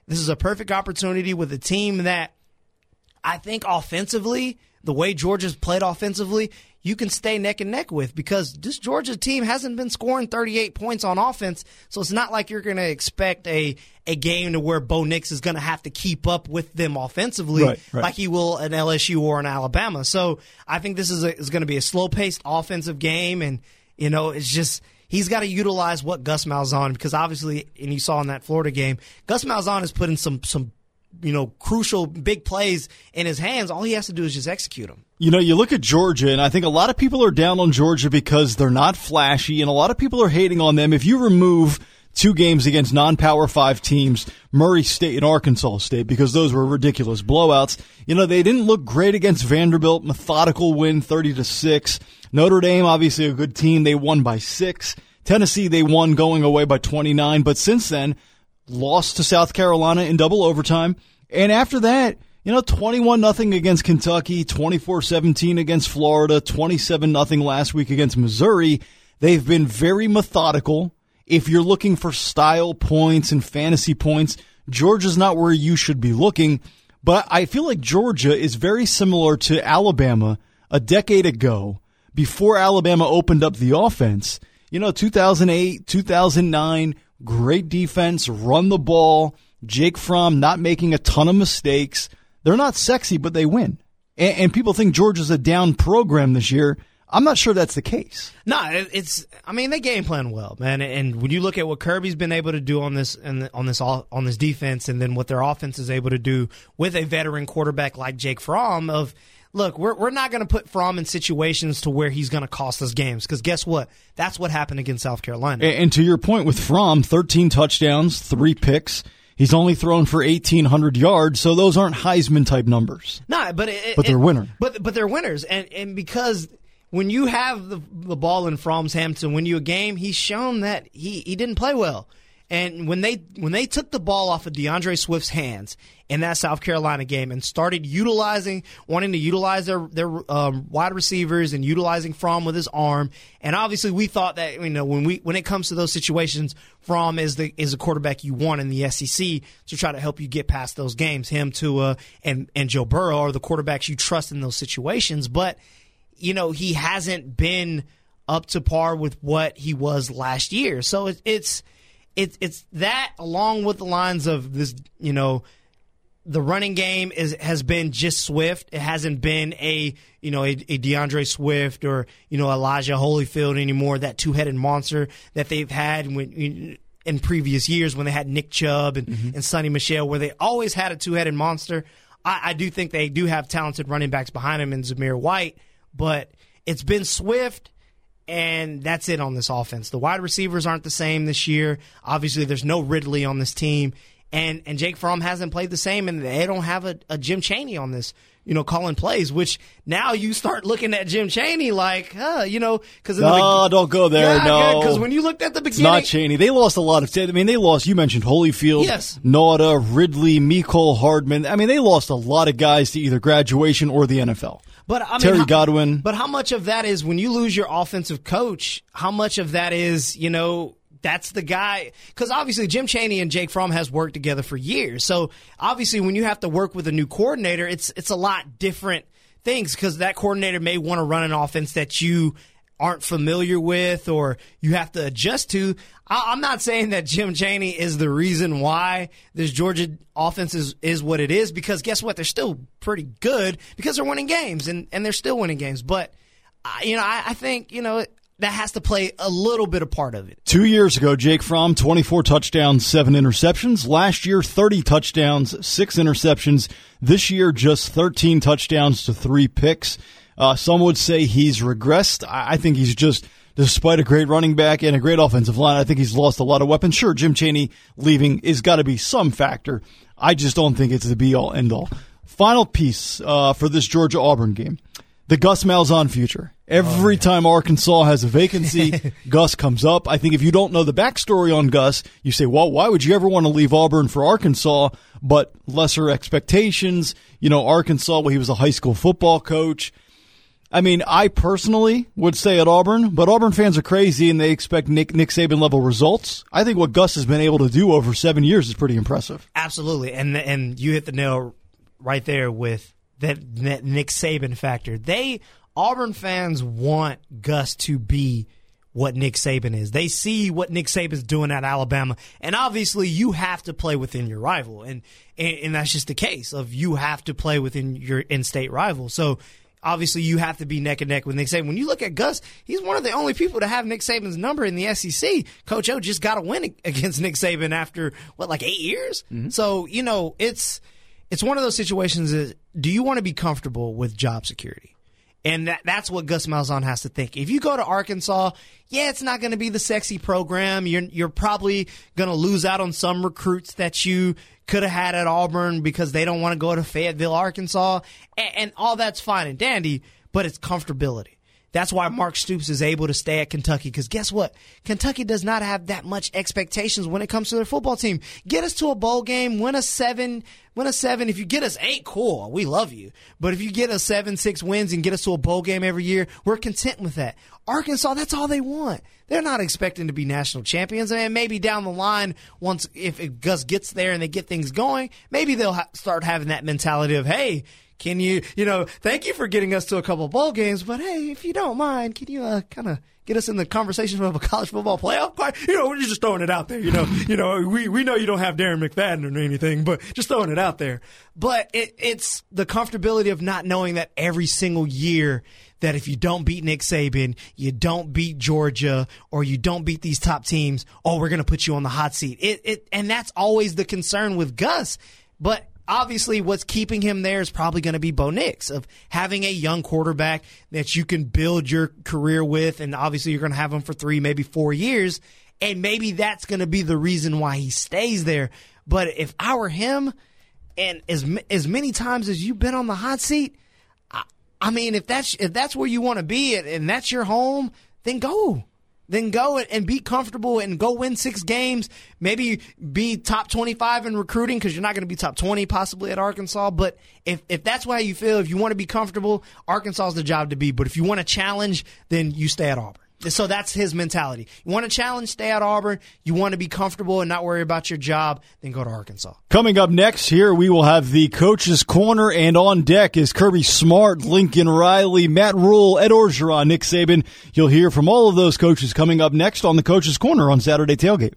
E: this is a perfect opportunity with a team that I think offensively, the way Georgia's played offensively, you can stay neck and neck with, because this Georgia team hasn't been scoring thirty-eight points on offense, so it's not like you're going to expect a a game to where Bo Nix is going to have to keep up with them offensively
D: right, right.
E: like he will at L S U or in Alabama. So I think this is, a, is going to be a slow-paced offensive game, and you know it's just he's got to utilize what Gus Malzahn, because obviously, and you saw in that Florida game, Gus Malzahn has put in some some you know, crucial big plays in his hands. All he has to do is just execute them.
D: You know, you look at Georgia, and I think a lot of people are down on Georgia because they're not flashy, and a lot of people are hating on them. If you remove two games against non-Power five teams, Murray State and Arkansas State, because those were ridiculous blowouts, you know, they didn't look great against Vanderbilt. Methodical win, thirty to six. Notre Dame, obviously a good team. They won by six. Tennessee, they won going away by twenty-nine. But since then, lost to South Carolina in double overtime. And after that, you know, twenty-one nothing against Kentucky, twenty-four seventeen against Florida, twenty-seven nothing last week against Missouri. They've been very methodical. If you're looking for style points and fantasy points, Georgia's not where you should be looking. But I feel like Georgia is very similar to Alabama a decade ago, before Alabama opened up the offense. You know, two thousand eight, two thousand nine, great defense, run the ball, Jake Fromm not making a ton of mistakes. They're not sexy, but they win. And, and people think Georgia's a down program this year. I'm not sure that's the case.
E: No, it's. I mean, they game plan well, man. And when you look at what Kirby's been able to do on this and on this on this defense, and then what their offense is able to do with a veteran quarterback like Jake Fromm, of look, we're we're not going to put Fromm in situations to where he's going to cost us games, because guess what? That's what happened against South Carolina.
D: And, and to your point with Fromm, thirteen touchdowns, three picks. He's only thrown for eighteen hundred yards, so those aren't Heisman type numbers.
E: No, but it,
D: but they're
E: it,
D: winners.
E: But but they're winners, and and because when you have the the ball in Fromm's hands to win you a game, he's shown that he, he didn't play well. And when they when they took the ball off of DeAndre Swift's hands in that South Carolina game and started utilizing, wanting to utilize their their um, wide receivers and utilizing Fromm with his arm, and obviously we thought that, you know, when we when it comes to those situations, Fromm is the is a quarterback you want in the S E C to try to help you get past those games. Him, Tua, and and Joe Burrow are the quarterbacks you trust in those situations, but you know he hasn't been up to par with what he was last year. So it, it's. It's it's that, along with the lines of this, you know, the running game is has been just Swift. It hasn't been a, you know, a, a DeAndre Swift or, you know, Elijah Holyfield anymore, that two-headed monster that they've had when, in previous years when they had Nick Chubb and, mm-hmm. and Sonny Michel, where they always had a two-headed monster. I, I do think they do have talented running backs behind him in Zamir White, but it's been Swift. And that's it on this offense. The wide receivers aren't the same this year. Obviously, there's no Ridley on this team. And and Jake Fromm hasn't played the same, and they don't have a, a Jim Chaney on this, you know, calling plays, which now you start looking at Jim Chaney like, huh, you know, because
D: no, the, don't go there,
E: yeah,
D: no.
E: Because when you looked at the beginning.
D: It's not Chaney. They lost a lot of, I mean, they lost, you mentioned Holyfield,
E: yes.
D: Nauta, Ridley, Mecole Hardman. I mean, they lost a lot of guys to either graduation or the N F L.
E: But I mean,
D: Terry
E: how,
D: Godwin.
E: But how much of that is when you lose your offensive coach? How much of that is, you know, that's the guy? Because obviously Jim Chaney and Jake Fromm has worked together for years. So obviously when you have to work with a new coordinator, it's it's a lot different things, because that coordinator may want to run an offense that you aren't familiar with or you have to adjust to. I, I'm not saying that Jim Chaney is the reason why this Georgia offense is, is what it is, because guess what? They're still pretty good because they're winning games, and, and they're still winning games. But, I, you know, I, I think, you know, that has to play a little bit of part of it.
D: Two years ago, Jake Fromm, twenty-four touchdowns, seven interceptions. Last year, thirty touchdowns, six interceptions. This year, just thirteen touchdowns to three picks. Uh, some would say he's regressed. I, I think he's just, despite a great running back and a great offensive line, I think he's lost a lot of weapons. Sure, Jim Chaney leaving is got to be some factor. I just don't think it's the be-all, end-all. Final piece uh, for this Georgia-Auburn game. The Gus Malzahn future. Every oh, time Arkansas has a vacancy, Gus comes up. I think if you don't know the backstory on Gus, you say, well, why would you ever want to leave Auburn for Arkansas? But lesser expectations. You know, Arkansas, well, he was a high school football coach. I mean, I personally would stay at Auburn, but Auburn fans are crazy and they expect Nick, Nick Saban-level results. I think what Gus has been able to do over seven years is pretty impressive.
E: Absolutely, and and you hit the nail right there with that, that Nick Saban factor. They Auburn fans want Gus to be what Nick Saban is. They see what Nick Saban's doing at Alabama, and obviously you have to play within your rival, and and, and that's just the case of you have to play within your in-state rival. So obviously you have to be neck and neck with Nick Saban. When you look at Gus, he's one of the only people to have Nick Saban's number in the S E C. Coach O just got a win against Nick Saban after, what, like eight years? Mm-hmm. So, you know, it's it's one of those situations that, do you want to be comfortable with job security? And that, that's what Gus Malzahn has to think. If you go to Arkansas, yeah, it's not going to be the sexy program. You're you're probably going to lose out on some recruits that you could have had at Auburn because they don't want to go to Fayetteville, Arkansas. And, and all that's fine and dandy, but it's comfortability. That's why Mark Stoops is able to stay at Kentucky, because guess what? Kentucky does not have that much expectations when it comes to their football team. Get us to a bowl game, win a seven, win a seven. If you get us eight, cool, we love you. But if you get us seven, six wins and get us to a bowl game every year, we're content with that. Arkansas, that's all they want. They're not expecting to be national champions. And maybe down the line, once if, if Gus gets there and they get things going, maybe they'll ha- start having that mentality of, hey, can you, you know, thank you for getting us to a couple of bowl games, but hey, if you don't mind, can you uh, kind of get us in the conversation of a college football playoff? You know, we're just throwing it out there. You know, you know, we, we know you don't have Darren McFadden or anything, but just throwing it out there. But it, it's the comfortability of not knowing that every single year that if you don't beat Nick Saban, you don't beat Georgia, or you don't beat these top teams, oh, we're going to put you on the hot seat. It, it, and that's always the concern with Gus. But obviously, what's keeping him there is probably going to be Bo Nix, of having a young quarterback that you can build your career with, and obviously you're going to have him for three, maybe four years, and maybe that's going to be the reason why he stays there. But if I were him, and as as many times as you've been on the hot seat, I, I mean, if that's if that's where you want to be and that's your home, then go. Then go and be comfortable and go win six games. Maybe be top twenty-five in recruiting, because you're not going to be top twenty possibly at Arkansas. But if, if that's how you feel, if you want to be comfortable, Arkansas is the job to be. But if you want to challenge, then you stay at Auburn. So that's his mentality. You want to challenge, stay at Auburn. You want to be comfortable and not worry about your job, then go to Arkansas.
D: Coming up next here, we will have the Coach's Corner, and on deck is Kirby Smart, Lincoln Riley, Matt Rule, Ed Orgeron, Nick Saban. You'll hear from all of those coaches coming up next on the Coach's Corner on Saturday Tailgate.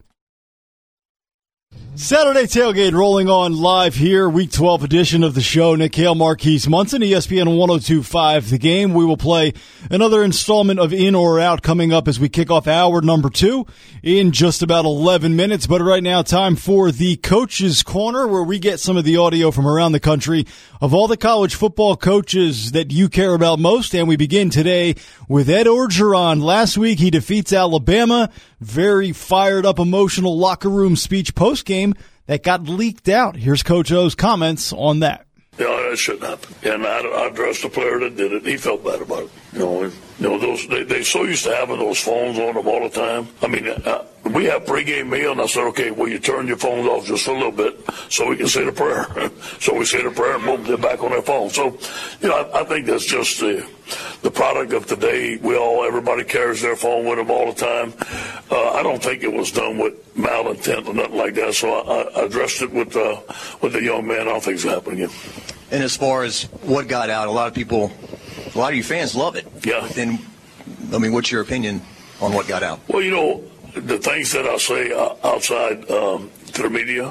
D: Saturday Tailgate rolling on live here, Week twelve edition of the show. Nick Hale, Marquise Munson, E S P N one oh two point five. The Game. We will play another installment of In or Out coming up as we kick off hour number two in just about eleven minutes. But right now, time for the Coach's Corner, where we get some of the audio from around the country of all the college football coaches that you care about most. And we begin today with Ed Orgeron. Last week, he defeats Alabama. Very fired up, emotional locker room speech post-game that got leaked out. Here's Coach O's comments on that.
C: Yeah, that shouldn't happen. And I, I addressed the player that did it. He felt bad about it. You know, and, you know those they they so used to having those phones on them all the time. I mean, uh, we have pregame meal, and I said, okay, well, you turn your phones off just a little bit so we can say the prayer. So we say the prayer, and boom, they're back on their phone. So, you know, I, I think that's just the the product of today. We all, everybody carries their phone with them all the time. Uh, I don't think it was done with malintent or nothing like that. So I, I addressed it with uh, with the young man. I don't think it's happening again.
G: And as far as what got out, a lot of people, a lot of you fans love it.
C: Yeah.
G: Then, I mean, what's your opinion on what got out?
C: Well, you know, the things that I say outside um, to the media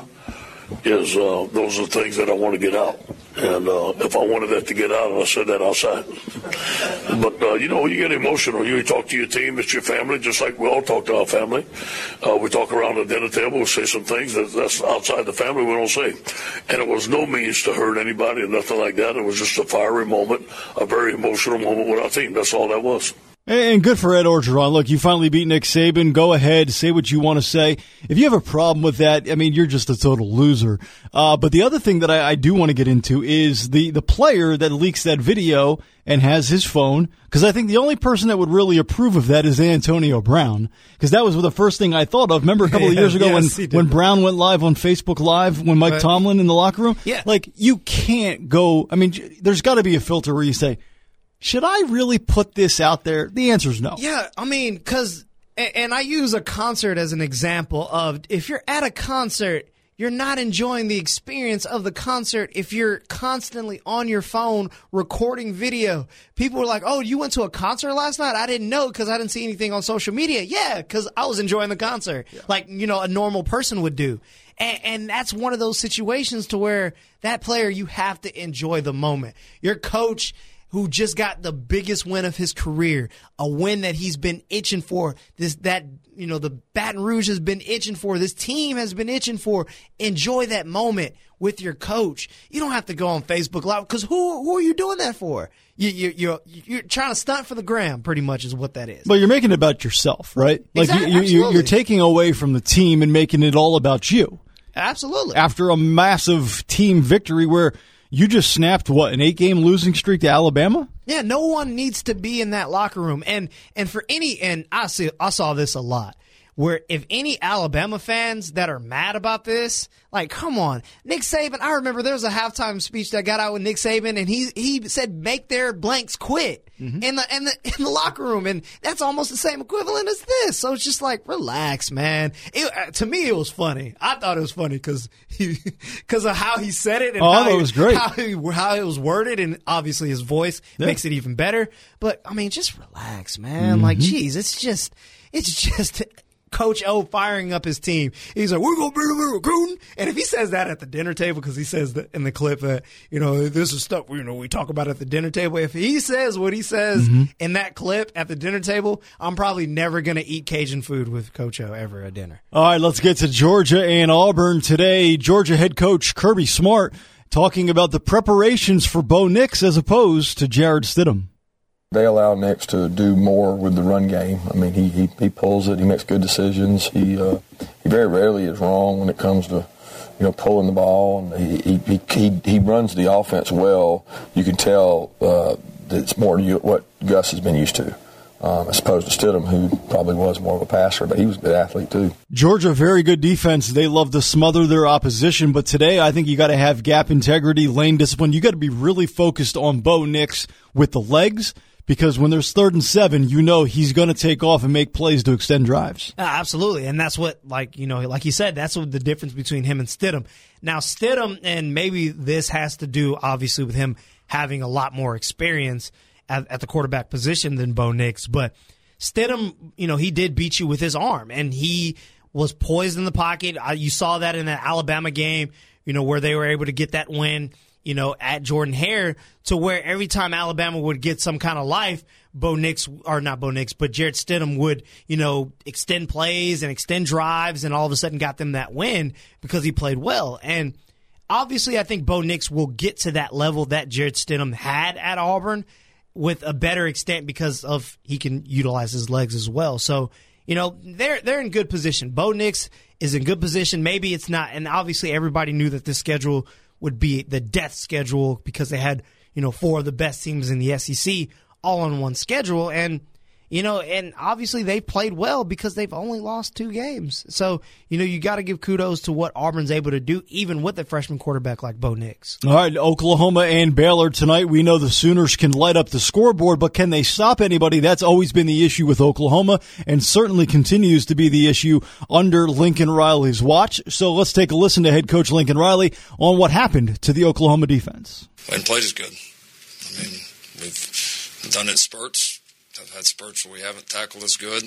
C: is uh, those are the things that I want to get out. And uh, if I wanted that to get out, I said that outside. But, uh, you know, you get emotional. You talk to your team, it's your family, just like we all talk to our family. Uh, we talk around the dinner table, we say some things that, that's outside the family we don't say. And it was no means to hurt anybody or nothing like that. It was just a fiery moment, a very emotional moment with our team. That's all that was.
D: And good for Ed Orgeron. Look, you finally beat Nick Saban. Go ahead, say what you want to say. If you have a problem with that, I mean, you're just a total loser. Uh, but the other thing that I, I do want to get into is the, the player that leaks that video and has his phone, because I think the only person that would really approve of that is Antonio Brown, because that was the first thing I thought of. Remember a couple of years ago
E: yes,
D: when, when Brown went live on Facebook Live, when Mike
E: but,
D: Tomlin in the locker room?
E: Yeah.
D: Like, you can't go, I mean, there's got to be a filter where you say, should I really put this out there? The answer is no.
E: Yeah, I mean, because, and I use a concert as an example of, if you're at a concert, you're not enjoying the experience of the concert if you're constantly on your phone recording video. People were like, oh, you went to a concert last night? I didn't know because I didn't see anything on social media. Yeah, because I was enjoying the concert, yeah. like, you know, a normal person would do. And, and that's one of those situations to where that player, you have to enjoy the moment. Your coach, who just got the biggest win of his career, a win that he's been itching for, this that you know the Baton Rouge has been itching for, this team has been itching for. Enjoy that moment with your coach. You don't have to go on Facebook Live, because who who are you doing that for? You, you, you're you're trying to stunt for the gram, pretty much is what that is.
D: But you're making it about yourself, right? Like
E: exactly,
D: you, you, you're taking away from the team and making it all about you.
E: Absolutely.
D: After a massive team victory where you just snapped, what, an eight-game losing streak to Alabama?
E: Yeah, no one needs to be in that locker room. And and for any, and I see, I saw this a lot, where if any Alabama fans that are mad about this, like, come on. Nick Saban, I remember there was a halftime speech that got out with Nick Saban, and he he said, make their blanks quit mm-hmm. in the in the in the locker room. And that's almost the same equivalent as this. So it's just like, relax, man. It, to me, it was funny. I thought it was funny because because of how he said it and
D: oh,
E: how,
D: it was great.
E: How, he, how it was worded, and obviously his voice yeah. makes it even better. But, I mean, just relax, man. Mm-hmm. Like, geez, it's just, it's just... Coach O firing up his team. He's like, we're going to beat them in recruiting. And if he says that at the dinner table, because he says that in the clip that, you know, this is stuff, you know, we talk about at the dinner table. If he says what he says mm-hmm. in that clip at the dinner table, I'm probably never going to eat Cajun food with Coach O ever at dinner.
D: All right, let's get to Georgia and Auburn today. Georgia head coach Kirby Smart talking about the preparations for Bo Nix as opposed to Jarrett Stidham.
H: They allow Nix to do more with the run game. I mean, he he, he pulls it. He makes good decisions. He uh, he very rarely is wrong when it comes to, you know, pulling the ball. And he he he, he runs the offense well. You can tell uh, that it's more to what Gus has been used to, um, as opposed to Stidham, who probably was more of a passer, but he was a good athlete too.
D: Georgia, very good defense. They love to smother their opposition, but today I think you got to have gap integrity, lane discipline. You got to be really focused on Bo Nix with the legs. Because when there's third and seven, you know he's going to take off and make plays to extend drives.
E: Uh, absolutely. And that's what, like, you know, like you said, that's what the difference between him and Stidham. Now, Stidham, and maybe this has to do, obviously, with him having a lot more experience at, at the quarterback position than Bo Nix. But Stidham, you know, he did beat you with his arm, and he was poised in the pocket. Uh, you saw that in that Alabama game, you know, where they were able to get that win, you know, at Jordan-Hare, to where every time Alabama would get some kind of life, Bo Nix, or not Bo Nix, but Jarrett Stidham would, you know, extend plays and extend drives, and all of a sudden got them that win because he played well. And obviously I think Bo Nix will get to that level that Jarrett Stidham had at Auburn with a better extent because of he can utilize his legs as well. So, you know, they're they're in good position. Bo Nix is in good position. Maybe it's not, and obviously everybody knew that this schedule would be the death schedule because they had, you know, four of the best teams in the S E C all on one schedule. And, you know, and obviously they played well because they've only lost two games. So, you know, you got to give kudos to what Auburn's able to do, even with a freshman quarterback like Bo Nix.
D: All right, Oklahoma and Baylor tonight. We know the Sooners can light up the scoreboard, but can they stop anybody? That's always been the issue with Oklahoma, and certainly continues to be the issue under Lincoln Riley's watch. So let's take a listen to head coach Lincoln Riley on what happened to the Oklahoma defense.
I: And played is good. I mean, we've done it in spurts. I've had spurts where we haven't tackled as good,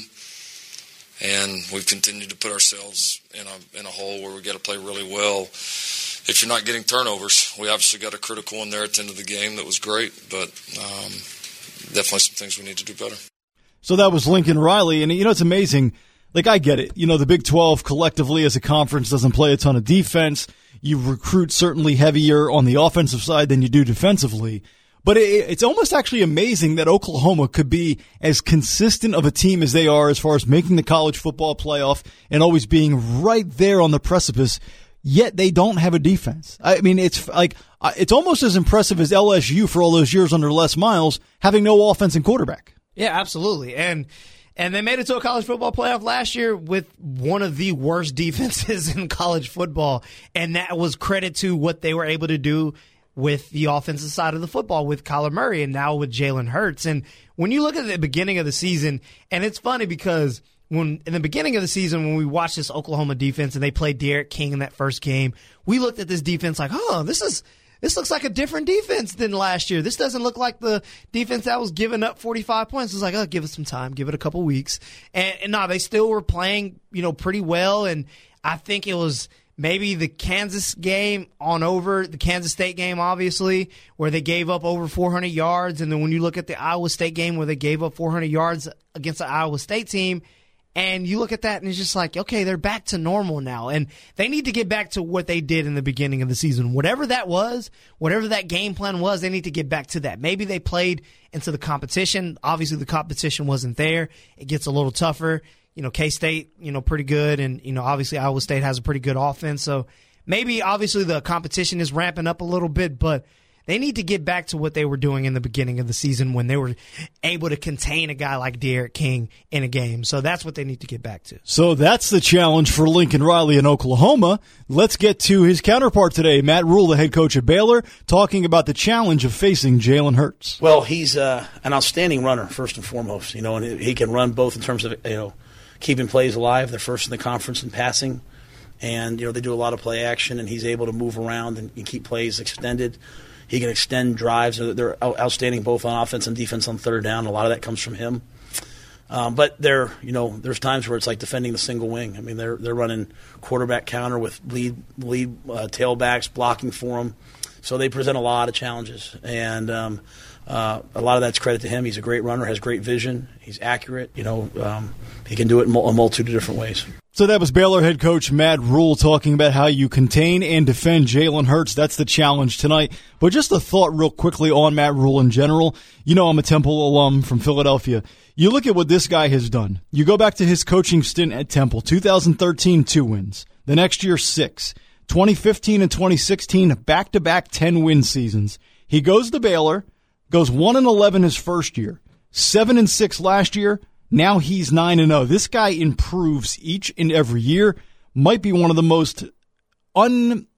I: and we've continued to put ourselves in a in a hole where we got to play really well. If you're not getting turnovers, we obviously got a critical one there at the end of the game that was great, but um, definitely some things we need to do better.
D: So that was Lincoln Riley, and you know it's amazing. Like, I get it. You know, the Big twelve collectively as a conference doesn't play a ton of defense. You recruit certainly heavier on the offensive side than you do defensively. But it's almost actually amazing that Oklahoma could be as consistent of a team as they are as far as making the college football playoff and always being right there on the precipice, yet they don't have a defense. I mean, it's like it's almost as impressive as L S U for all those years under Les Miles having no offense and quarterback.
E: Yeah, absolutely. And and they made it to a college football playoff last year with one of the worst defenses in college football, and that was credit to what they were able to do with the offensive side of the football with Kyler Murray and now with Jalen Hurts. And when you look at the beginning of the season, and it's funny because when in the beginning of the season when we watched this Oklahoma defense and they played D'Eriq King in that first game, we looked at this defense like, oh, this is this looks like a different defense than last year. This doesn't look like the defense that was giving up forty-five points. It's like, oh, give it some time, give it a couple weeks. And, and no, they still were playing, you know, pretty well. And I think it was maybe the Kansas game on over, the Kansas State game, obviously, where they gave up over four hundred yards. And then when you look at the Iowa State game where they gave up four hundred yards against the Iowa State team, and you look at that and it's just like, okay, they're back to normal now. And they need to get back to what they did in the beginning of the season. Whatever that was, whatever that game plan was, they need to get back to that. Maybe they played into the competition. Obviously, the competition wasn't there. It gets a little tougher. You know, K-State, you know, pretty good. And, you know, obviously Iowa State has a pretty good offense. So maybe, obviously, the competition is ramping up a little bit, but they need to get back to what they were doing in the beginning of the season when they were able to contain a guy like D'Eriq King in a game. So that's what they need to get back to.
D: So that's the challenge for Lincoln Riley in Oklahoma. Let's get to his counterpart today, Matt Rhule, the head coach at Baylor, talking about the challenge of facing Jalen Hurts.
J: Well, he's uh, an outstanding runner, first and foremost. You know, and he can run both in terms of, you know, keeping plays alive. They're first in the conference in passing. And, you know, they do a lot of play action, and he's able to move around and, and keep plays extended. He can extend drives. They're outstanding both on offense and defense on third down. A lot of that comes from him. Um, but they're, you know, there's times where it's like defending the single wing. I mean, they're they're running quarterback counter with lead lead uh, tailbacks blocking for them. So they present a lot of challenges, and um, uh, a lot of that's credit to him. He's a great runner, has great vision. He's accurate. You know, um, he can do it in a multitude of different ways.
D: So that was Baylor head coach Matt Rhule talking about how you contain and defend Jalen Hurts. That's the challenge tonight. But just a thought real quickly on Matt Rhule in general. You know, I'm a Temple alum from Philadelphia. You look at what this guy has done. You go back to his coaching stint at Temple, two thousand thirteen, two wins. The next year, six. twenty fifteen and twenty sixteen, back-to-back ten-win seasons. He goes to Baylor, goes one and eleven his first year, seven and six last year. Now he's nine and oh. This guy improves each and every year. Might be one of the most un...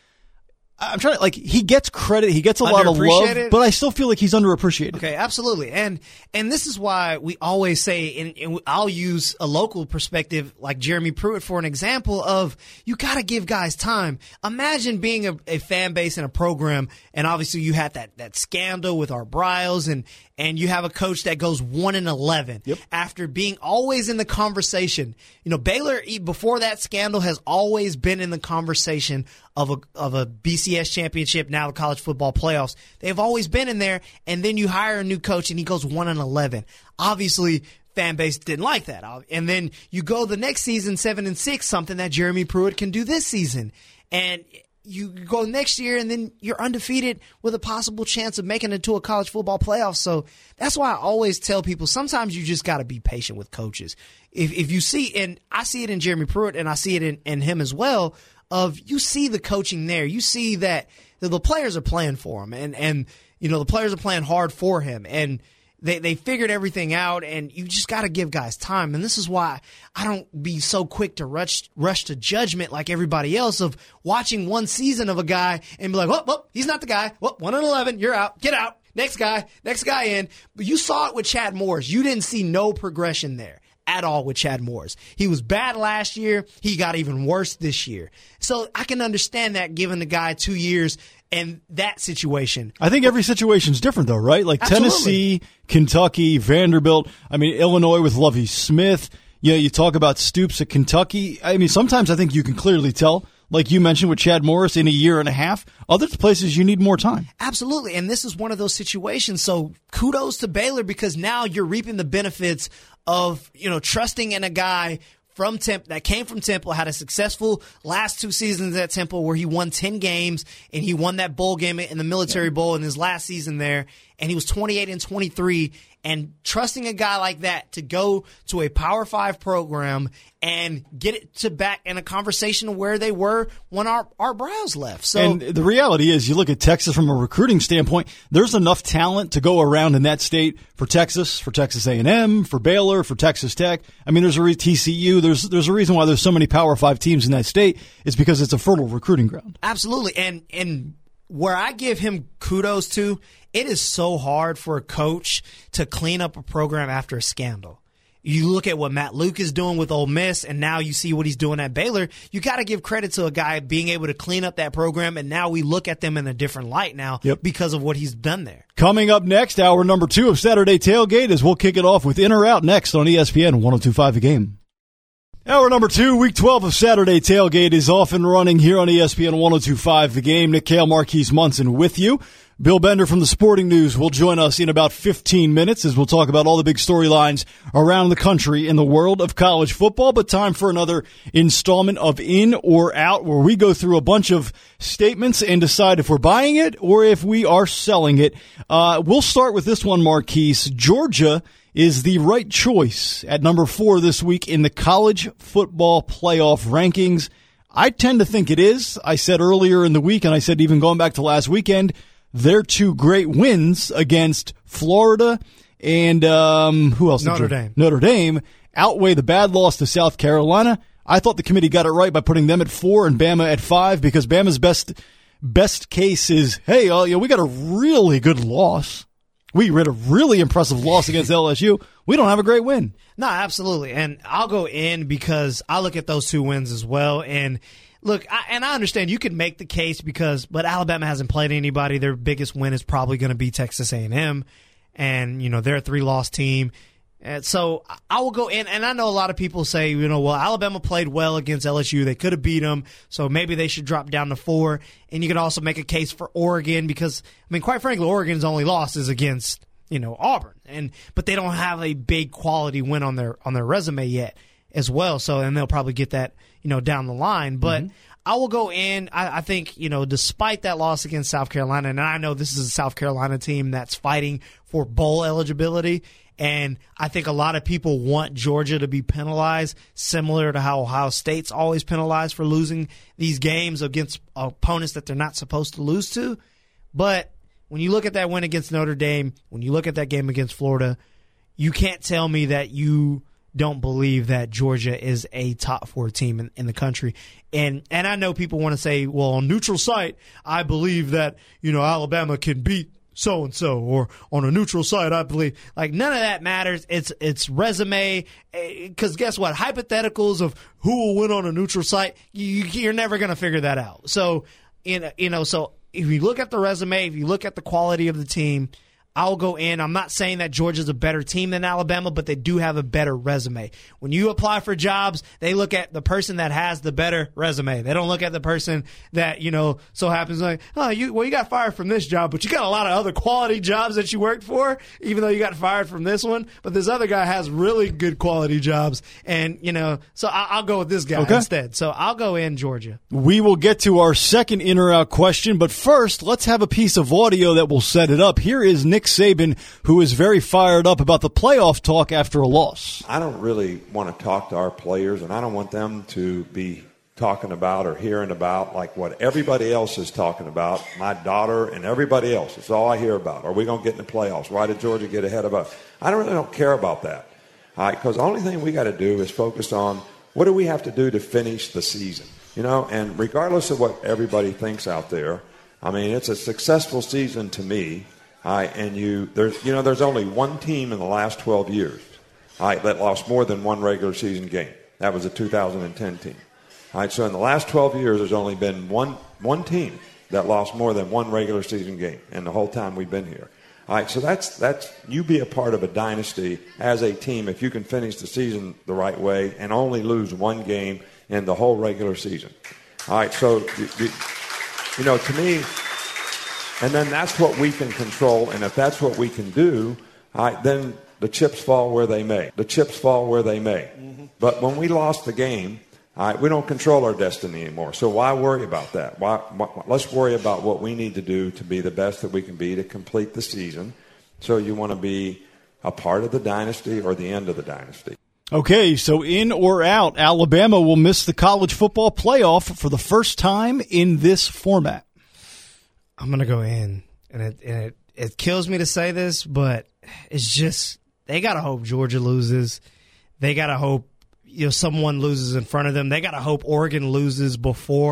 D: I'm trying to, like, he gets credit. He gets a lot of love, but I still feel like he's underappreciated.
E: Okay, absolutely. And and this is why we always say, and, and I'll use a local perspective like Jeremy Pruitt for an example of you got to give guys time. Imagine being a, a fan base in a program, and obviously you had that, that scandal with our Bryles, and and you have a coach that goes one and eleven
D: yep.
E: after being always in the conversation. You know, Baylor, before that scandal, has always been in the conversation of a of a B C S championship, now the college football playoffs. They've always been in there, and then you hire a new coach, and he goes one and eleven. Obviously, fan base didn't like that. And then you go the next season, seven and six, something that Jeremy Pruitt can do this season. And you go next year, and then you're undefeated with a possible chance of making it to a college football playoff. So that's why I always tell people sometimes you just got to be patient with coaches. If if you see, and I see it in Jeremy Pruitt, and I see it in, in him as well, of you see the coaching there. You see that the players are playing for him, and, and you know the players are playing hard for him, and they they figured everything out, and you just got to give guys time. And this is why I don't be so quick to rush rush to judgment like everybody else of watching one season of a guy and be like, oh, oh he's not the guy. Well, one and eleven, you're out. Get out. Next guy, next guy in. But you saw it with Chad Morris. You didn't see no progression there at all with Chad Morris. He was bad last year. He got even worse this year. So I can understand that giving the guy two years and that situation.
D: I think every situation's different, though, right? Like
E: Absolutely.
D: Tennessee, Kentucky, Vanderbilt. I mean, Illinois with Lovie Smith. You know, you talk about Stoops at Kentucky. I mean, sometimes I think you can clearly tell, like you mentioned with Chad Morris, in a year and a half. Other places you need more time.
E: Absolutely. And this is one of those situations. So kudos to Baylor, because now you're reaping the benefits of, you know, trusting in a guy from Temple that came from Temple, had a successful last two seasons at Temple where he won ten games, and he won that bowl game in the Military Bowl in his last season there, and he was twenty-eight and twenty-three. And trusting a guy like that to go to a Power Five program and get it to back in a conversation where they were when our, our Browns left. So,
D: and the reality is, you look at Texas from a recruiting standpoint, there's enough talent to go around in that state for Texas, for Texas A and M, for Baylor, for Texas Tech. I mean, there's a re- T C U. There's there's a reason why there's so many Power Five teams in that state. It's because it's a fertile recruiting ground.
E: Absolutely. And and where I give him kudos to, it is so hard for a coach to clean up a program after a scandal. You look at what Matt Luke is doing with Ole Miss, and now you see what he's doing at Baylor. You got to give credit to a guy being able to clean up that program, and now we look at them in a different light now
D: yep.
E: because of what he's done there.
D: Coming up next, hour number two of Saturday Tailgate, as we'll kick it off with In or Out next on E S P N one oh two point five The Game. Hour number two, week twelve of Saturday Tailgate is off and running here on E S P N one oh two point five The Game. Nick Cale, Marquise Munson with you. Bill Bender from the Sporting News will join us in about fifteen minutes as we'll talk about all the big storylines around the country in the world of college football. But time for another installment of In or Out, where we go through a bunch of statements and decide if we're buying it or if we are selling it. Uh, we'll start with this one, Marquise. Georgia is the right choice at number four this week in the college football playoff rankings. I tend to think it is. I said earlier in the week, and I said even going back to last weekend, their two great wins against Florida and um, who else?
E: Notre Dame.
D: Notre Dame outweigh the bad loss to South Carolina. I thought the committee got it right by putting them at four and Bama at five, because Bama's best best case is, hey, uh, you know, we got a really good loss. We had a really impressive loss against L S U. We don't have a great win.
E: No, absolutely. And I'll go in because I look at those two wins as well. And look, I, and I understand you could make the case because, but Alabama hasn't played anybody. Their biggest win is probably going to be Texas A and M, and you know they're a three-loss team. And so I will go in, and I know a lot of people say, you know, well, Alabama played well against L S U. They could have beat them, so maybe they should drop down to four. And you could also make a case for Oregon because, I mean, quite frankly, Oregon's only loss is against, you know, Auburn, and but they don't have a big quality win on their on their resume yet as well. So, and they'll probably get that, you know, down the line. But mm-hmm. I will go in. I, I think, you know, despite that loss against South Carolina, and I know this is a South Carolina team that's fighting for bowl eligibility. And I think a lot of people want Georgia to be penalized, similar to how Ohio State's always penalized for losing these games against opponents that they're not supposed to lose to. But when you look at that win against Notre Dame, when you look at that game against Florida, you can't tell me that you don't believe that Georgia is a top four team in, in the country. And and I know people want to say, well, on neutral site, I believe that, you know, Alabama can beat so-and-so, or on a neutral site, I believe. Like, none of that matters. It's it's resume, because guess what? Hypotheticals of who will win on a neutral site, you, you're never going to figure that out. So, in you know, so if you look at the resume, if you look at the quality of the team, I'll go in. I'm not saying that Georgia's a better team than Alabama, but they do have a better resume. When you apply for jobs, they look at the person that has the better resume. They don't look at the person that, you know, so happens like, oh, you well, you got fired from this job, but you got a lot of other quality jobs that you worked for, even though you got fired from this one. But this other guy has really good quality jobs. And, you know, so I, I'll go with this guy okay. instead. So I'll go in Georgia.
D: We will get to our second in or out question, but first, let's have a piece of audio that will set it up. Here is Nick Saban, who is very fired up about the playoff talk after a loss.
K: I don't really want to talk to our players, and I don't want them to be talking about or hearing about like what everybody else is talking about, my daughter and everybody else. It's all I hear about. Are we going to get in the playoffs? Why did Georgia get ahead of us? I don't really don't care about that, all right, because the only thing we got to do is focus on what do we have to do to finish the season, you know, and regardless of what everybody thinks out there, I mean, it's a successful season to me. All right, and you there's you know there's only one team in the last twelve years, all right, that lost more than one regular season game. That was the two thousand ten team. All right, so in the last twelve years, there's only been one one team that lost more than one regular season game, and the whole time we've been here. All right, so that's that's you be a part of a dynasty as a team if you can finish the season the right way and only lose one game in the whole regular season. All right, so you, you, you know to me. And then that's what we can control, and if that's what we can do, all right, then the chips fall where they may. The chips fall where they may. Mm-hmm. But when we lost the game, all right, we don't control our destiny anymore. So why worry about that? Why, why, let's worry about what we need to do to be the best that we can be to complete the season. So you want to be a part of the dynasty or the end of the dynasty.
D: Okay, so in or out, Alabama will miss the college football playoff for the first time in this format.
E: I'm going to go in, and, it, and it, it kills me to say this, but it's just they got to hope Georgia loses. They got to hope you know someone loses in front of them. They got to hope Oregon loses before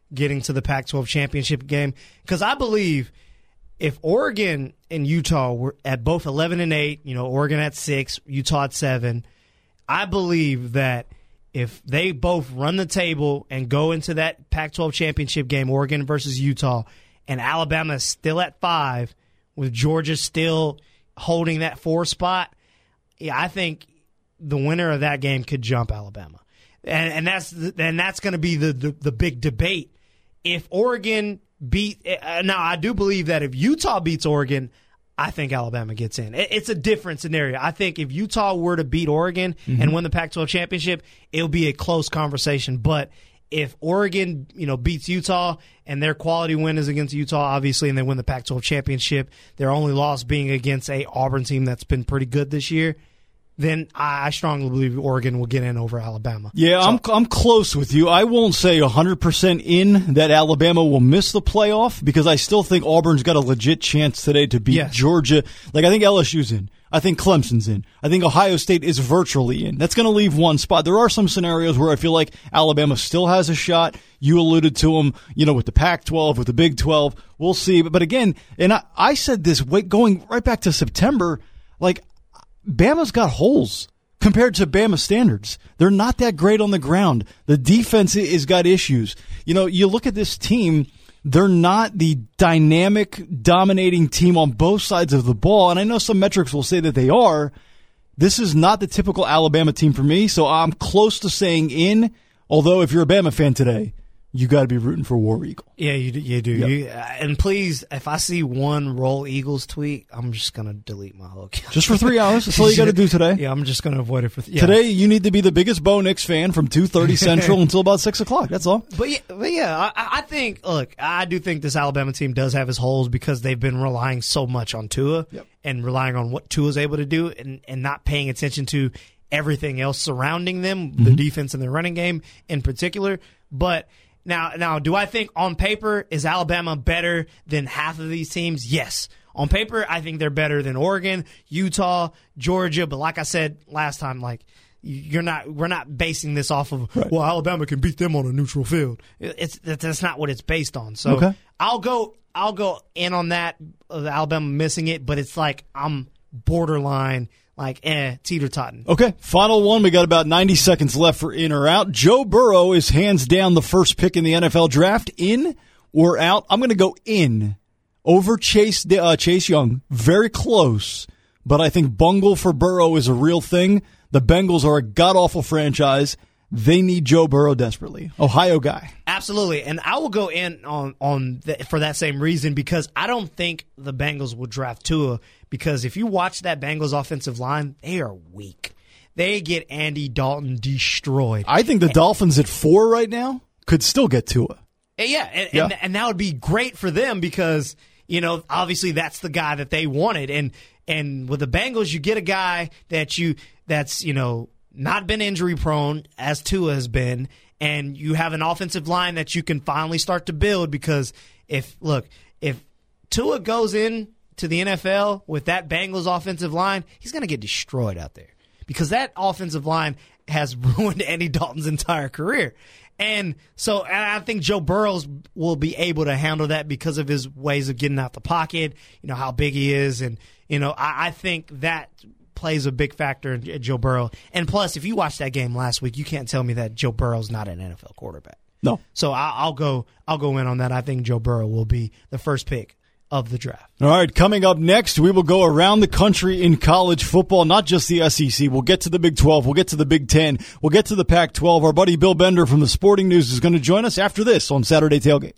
E: getting to the Pac twelve championship game. Because I believe if Oregon and Utah were at both eleven and eight, you know, Oregon at six, Utah at seven, I believe that if they both run the table and go into that Pac twelve championship game, Oregon versus Utah, and Alabama is still at five, with Georgia still holding that four spot, yeah, I think the winner of that game could jump Alabama. And, and that's and that's going to be the, the, the big debate. If Oregon beat uh, – now, I do believe that if Utah beats Oregon, I think Alabama gets in. It, it's a different scenario. I think if Utah were to beat Oregon mm-hmm. and win the Pac twelve championship, it'll be a close conversation. But if Oregon, you know, beats Utah and their quality win is against Utah, obviously, and they win the Pac twelve championship, their only loss being against a Auburn team that's been pretty good this year, then I strongly believe Oregon will get in over Alabama.
D: Yeah, so, I'm I'm close with you. I won't say one hundred percent in that Alabama will miss the playoff because I still think Auburn's got a legit chance today to beat
E: yes.
D: Georgia. Like, I think L S U's in. I think Clemson's in. I think Ohio State is virtually in. That's going to leave one spot. There are some scenarios where I feel like Alabama still has a shot. You alluded to them, you know, with the Pac twelve, with the Big twelve. We'll see. But, but again, and I, I said this wait, going right back to September, like, Bama's got holes compared to Bama standards. They're not that great on the ground. The defense has got issues. You know, you look at this team, they're not the dynamic, dominating team on both sides of the ball. And I know some metrics will say that they are. This is not the typical Alabama team for me, so I'm close to saying in, although if you're a Bama fan today, you got to be rooting for War Eagle.
E: Yeah, you do. You do. Yep. You, and please, if I see one Roll Eagles tweet, I'm just going to delete my whole account.
D: Just for three hours? That's all you got to do today?
E: Yeah, I'm just going to avoid it for th- yeah.
D: Today, you need to be the biggest Bo Nix fan from two thirty Central until about six o'clock. That's all.
E: But yeah, but yeah I, I think, look, I do think this Alabama team does have its holes because they've been relying so much on Tua
D: yep.
E: and relying on what Tua's able to do and, and not paying attention to everything else surrounding them, mm-hmm. the defense and the running game in particular. But Now, now, do I think on paper is Alabama better than half of these teams? Yes. On paper, I think they're better than Oregon, Utah, Georgia. But like I said last time, like you're not, we're not basing this off of right. well, Alabama can beat them on a neutral field. It's that's not what it's based on. So
D: okay.
E: I'll go, I'll go in on that. Uh, Alabama missing it, but it's like I'm borderline. Like, eh, teeter-totting.
D: Okay, final one. We got about ninety seconds left for in or out. Joe Burrow is hands down the first pick in the N F L draft. In or out? I'm going to go in over Chase uh, Chase Young. Very close, but I think bungle for Burrow is a real thing. The Bengals are a god-awful franchise. They need Joe Burrow desperately. Ohio guy.
E: Absolutely. And I will go in on, on the, for that same reason because I don't think the Bengals will draft Tua because if you watch that Bengals offensive line, they are weak. They get Andy Dalton destroyed.
D: I think the and, Dolphins at four right now could still get Tua.
E: Yeah, and, yeah. And, and that would be great for them because, you know, obviously that's the guy that they wanted. And and with the Bengals, you get a guy that you that's, you know, not been injury prone as Tua has been, and you have an offensive line that you can finally start to build because if look, if Tua goes in to the N F L with that Bengals offensive line, he's going to get destroyed out there because that offensive line has ruined Andy Dalton's entire career. And so and I think Joe Burrow will be able to handle that because of his ways of getting out the pocket, you know, how big he is. And, you know, I, I think that plays a big factor in Joe Burrow. And plus, if you watched that game last week, you can't tell me that Joe Burrow's not an N F L quarterback.
D: No.
E: So I, I'll go I'll go in on that. I think Joe Burrow will be the first pick of the draft.
D: All right, coming up next, we will go around the country in college football, not just the S E C. We'll get to the Big twelve. We'll get to the Big ten. We'll get to the Pac twelve. Our buddy Bill Bender from the Sporting News is going to join us after this on Saturday Tailgate.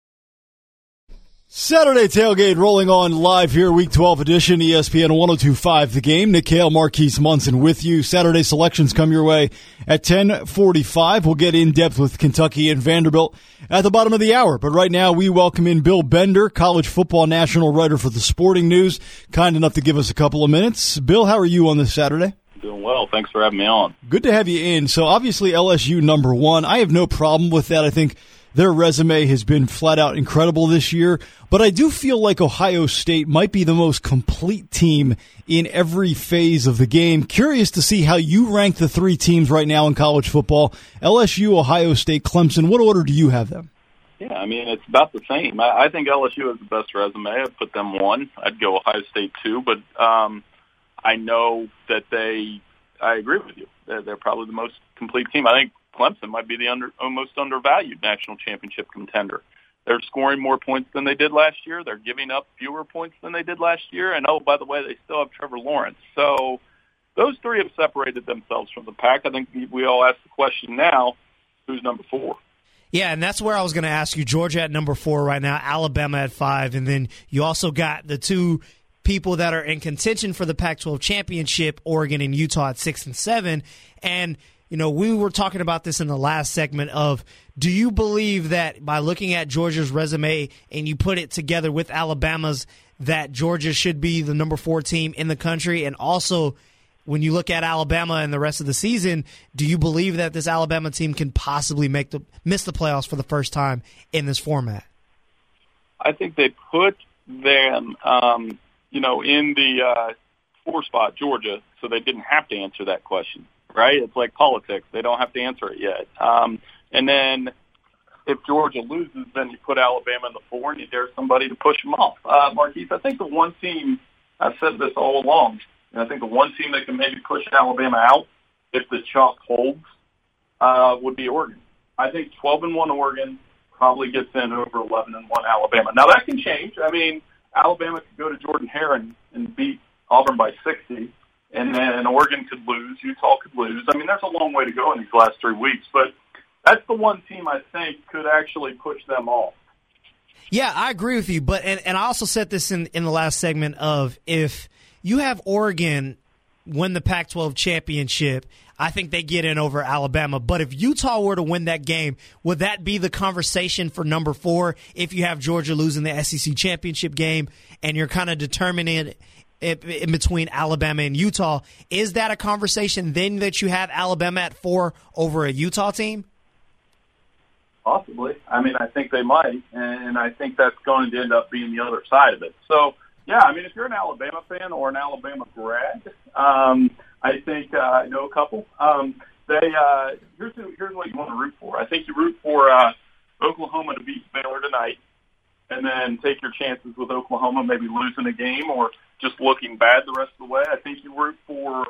D: Saturday Tailgate rolling on live here, Week twelve edition, E S P N one oh two point five The Game. Nick Hale, Marquise Munson with you. Saturday selections come your way at ten forty-five. We'll get in depth with Kentucky and Vanderbilt at the bottom of the hour. But right now, we welcome in Bill Bender, college football national writer for the Sporting News. Kind enough to give us a couple of minutes. Bill, how are you on this Saturday?
L: Doing well. Thanks for having me on.
D: Good to have you in. So obviously L S U number one. I have no problem with that. I think their resume has been flat out incredible this year, but I do feel like Ohio State might be the most complete team in every phase of the game. Curious to see how you rank the three teams right now in college football. L S U, Ohio State, Clemson. What order do you have them?
L: Yeah, I mean, it's about the same. I, I think L S U has the best resume. I'd put them one. I'd go Ohio State two, but um, I know that they, I agree with you. They're, they're probably the most complete team. I think Clemson might be the under, most undervalued national championship contender. They're scoring more points than they did last year. They're giving up fewer points than they did last year. And, oh, by the way, they still have Trevor Lawrence. So those three have separated themselves from the pack. I think we all ask the question now, who's number four?
E: Yeah, and that's where I was going to ask you. Georgia at number four right now, Alabama at five, and then you also got the two people that are in contention for the Pac twelve championship, Oregon and Utah at six and seven. And, you know, we were talking about this in the last segment of, do you believe that by looking at Georgia's resume and you put it together with Alabama's, that Georgia should be the number four team in the country? And also, when you look at Alabama and the rest of the season, do you believe that this Alabama team can possibly make the miss the playoffs for the first time in this format?
L: I think they put them, um, you know, in the uh, four spot, Georgia, so they didn't have to answer that question, right? It's like politics. They don't have to answer it yet. Um, and then if Georgia loses, then you put Alabama in the four and you dare somebody to push them off. Uh, Marquise, I think the one team, I've said this all along, and I think the one team that can maybe push Alabama out, if the chalk holds, uh, would be Oregon. I think twelve and one Oregon probably gets in over eleven and one Alabama. Now that can change. I mean, Alabama could go to Jordan Hare and, and beat Auburn by sixty, and then Oregon could lose, Utah could lose. I mean, there's a long way to go in these last three weeks, but that's the one team I think could actually push them off.
E: Yeah, I agree with you, but and, and I also said this in, in the last segment of, if you have Oregon win the Pac twelve championship, I think they get in over Alabama. But if Utah were to win that game, would that be the conversation for number four if you have Georgia losing the S E C championship game and you're kind of determining it in between Alabama and Utah? Is that a conversation then that you have Alabama at four over a Utah team?
L: Possibly. I mean, I think they might, and I think that's going to end up being the other side of it. So, yeah, I mean, if you're an Alabama fan or an Alabama grad, um, I think uh, I know a couple. Um, they uh, here's who, here's what you want to root for. I think you root for uh, Oklahoma to beat Baylor tonight, and then take your chances with Oklahoma maybe losing a game or just looking bad the rest of the way. I think you root for,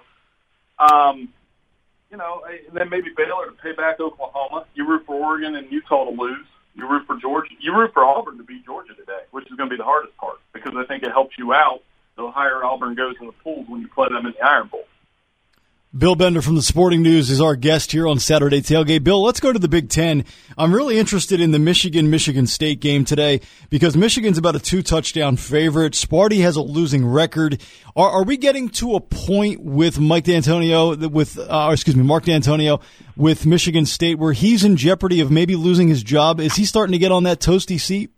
L: um, you know, and then maybe Baylor to pay back Oklahoma. You root for Oregon and Utah to lose. You root for Georgia. You root for Auburn to beat Georgia today, which is going to be the hardest part because I think it helps you out the higher Auburn goes in the polls when you play them in the Iron Bowl.
D: Bill Bender from the Sporting News is our guest here on Saturday Tailgate. Bill, let's go to the Big Ten. I'm really interested in the Michigan-Michigan State game today because Michigan's about a two-touchdown favorite. Sparty has a losing record. Are, are we getting to a point with Mike D'Antonio, with uh, excuse me, Mark D'Antonio, with Michigan State where he's in jeopardy of maybe losing his job? Is he starting to get on that toasty seat?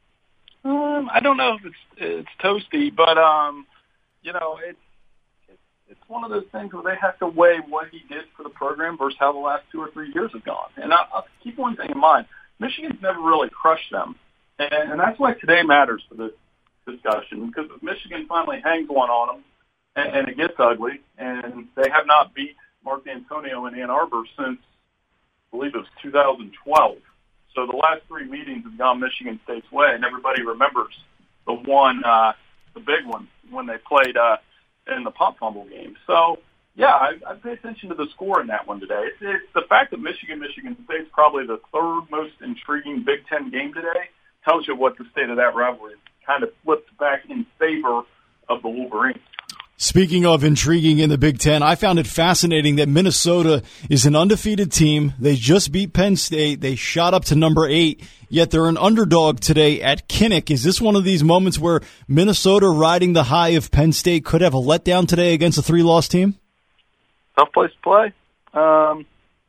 L: Um, I don't know if it's it's toasty, but um, you know, it's it's one of those things where they have to weigh what he did for the program versus how the last two or three years have gone. And I, I'll keep one thing in mind: Michigan's never really crushed them, and, and that's why today matters for this discussion. Because if Michigan finally hangs one on them, and, and it gets ugly, and they have not beat Mark D'Antonio in Ann Arbor since I believe it was two thousand twelve. So the last three meetings have gone Michigan State's way, and everybody remembers the one, uh, the big one, when they played uh, in the pump fumble game. So, yeah, I, I pay attention to the score in that one today. It's, it's the fact that Michigan-Michigan State's probably the third most intriguing Big Ten game today tells you what the state of that rivalry is. Kind of flipped back in favor of the Wolverines.
D: Speaking of intriguing in the Big Ten, I found it fascinating that Minnesota is an undefeated team. They just beat Penn State. They shot up to number eight, yet they're an underdog today at Kinnick. Is this one of these moments where Minnesota, riding the high of Penn State, could have a letdown today against a three-loss team?
L: Tough place to play. Um,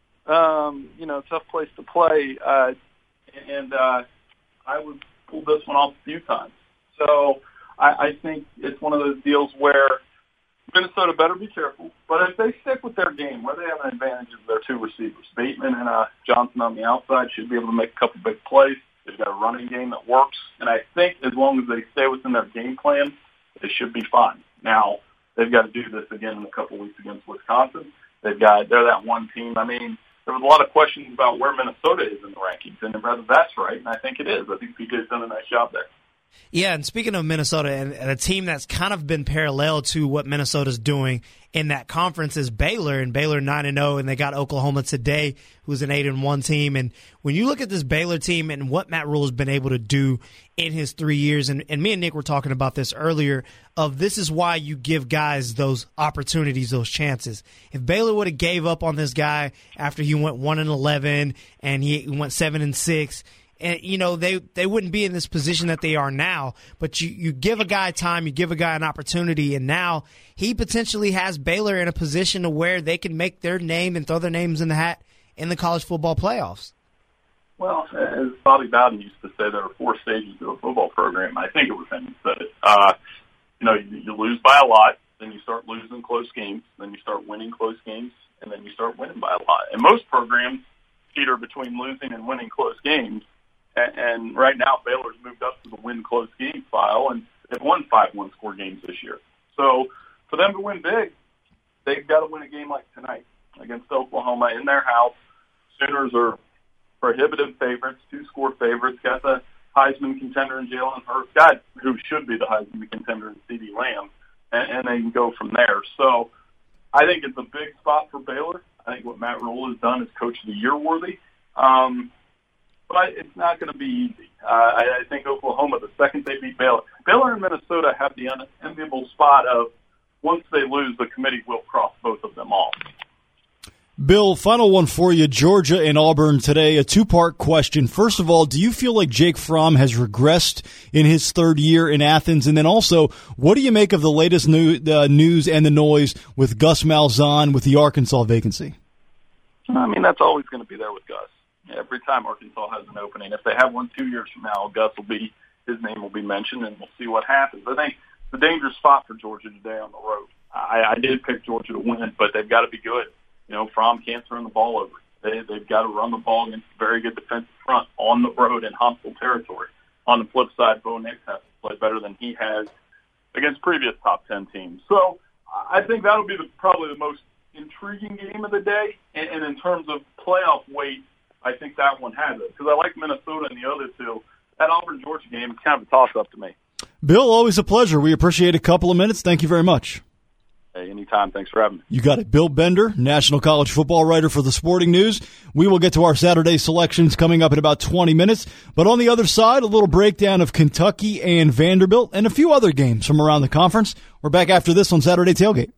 L: um, you know, tough place to play. Uh, and uh, I would pull this one off a few times. So I, I think it's one of those deals where Minnesota better be careful, but if they stick with their game, where they have an advantage of their two receivers, Bateman and uh, Johnson on the outside, should be able to make a couple big plays. They've got a running game that works, and I think as long as they stay within their game plan, they should be fine. Now, they've got to do this again in a couple weeks against Wisconsin. They've got, they're that one team. I mean, there was a lot of questions about where Minnesota is in the rankings, and whether that's right, and I think it is. I think P J's done a nice job there.
E: Yeah, and speaking of Minnesota, and, and a team that's kind of been parallel to what Minnesota's doing in that conference is Baylor, and Baylor nine and oh, and they got Oklahoma today, who's an eight and one team. And when you look at this Baylor team and what Matt Rhule has been able to do in his three years, and, and me and Nick were talking about this earlier, of this is why you give guys those opportunities, those chances. If Baylor would have gave up on this guy after he went one and eleven and he went seven and six, and, you know, they, they wouldn't be in this position that they are now. But you, you give a guy time, you give a guy an opportunity, and now he potentially has Baylor in a position to where they can make their name and throw their names in the hat in the college football playoffs.
L: Well, as Bobby Bowden used to say, there are four stages to a football program. I think it was him who said it. Uh, you know, you, you lose by a lot, then you start losing close games, then you start winning close games, and then you start winning by a lot. And most programs teeter between losing and winning close games. And right now, Baylor's moved up to the win close game file, and they've won five one-score games this year. So for them to win big, they've got to win a game like tonight against Oklahoma in their house. Sooners are prohibitive favorites, two-score favorites. Got the Heisman contender in Jalen Hurts, guy who should be the Heisman contender in CeeDee Lamb, and, and they can go from there. So I think it's a big spot for Baylor. I think what Matt Rhule has done is Coach of the Year worthy. Um, But it's not going to be easy. Uh, I, I think Oklahoma, the second they beat Baylor, Baylor and Minnesota have the unenviable spot of once they lose, the committee will cross both of them off.
D: Bill, final one for you. Georgia and Auburn today, a two-part question. First of all, do you feel like Jake Fromm has regressed in his third year in Athens? And then also, what do you make of the latest new, uh, news and the noise with Gus Malzahn with the Arkansas vacancy?
L: I mean, that's always going to be there with Gus. Every time Arkansas has an opening, if they have one two years from now, Gus will be, his name will be mentioned, and we'll see what happens. I think it's a dangerous spot for Georgia today on the road. I, I did pick Georgia to win, but they've got to be good. You know, Fromm can't turn the ball over. They, they've got to run the ball against a very good defensive front on the road in hostile territory. On the flip side, Bo Nix has to play better than he has against previous top ten teams. So I think that'll be the, probably the most intriguing game of the day, and, and in terms of playoff weight, I think that one has it. Because I like Minnesota and the other two. That Auburn-Georgia game is kind of a toss-up to me.
D: Bill, always a pleasure. We appreciate a couple of minutes. Thank you very much.
L: Hey, anytime. Thanks for having me.
D: You got it. Bill Bender, national college football writer for the Sporting News. We will get to our Saturday selections coming up in about twenty minutes. But on the other side, a little breakdown of Kentucky and Vanderbilt and a few other games from around the conference. We're back after this on Saturday Tailgate.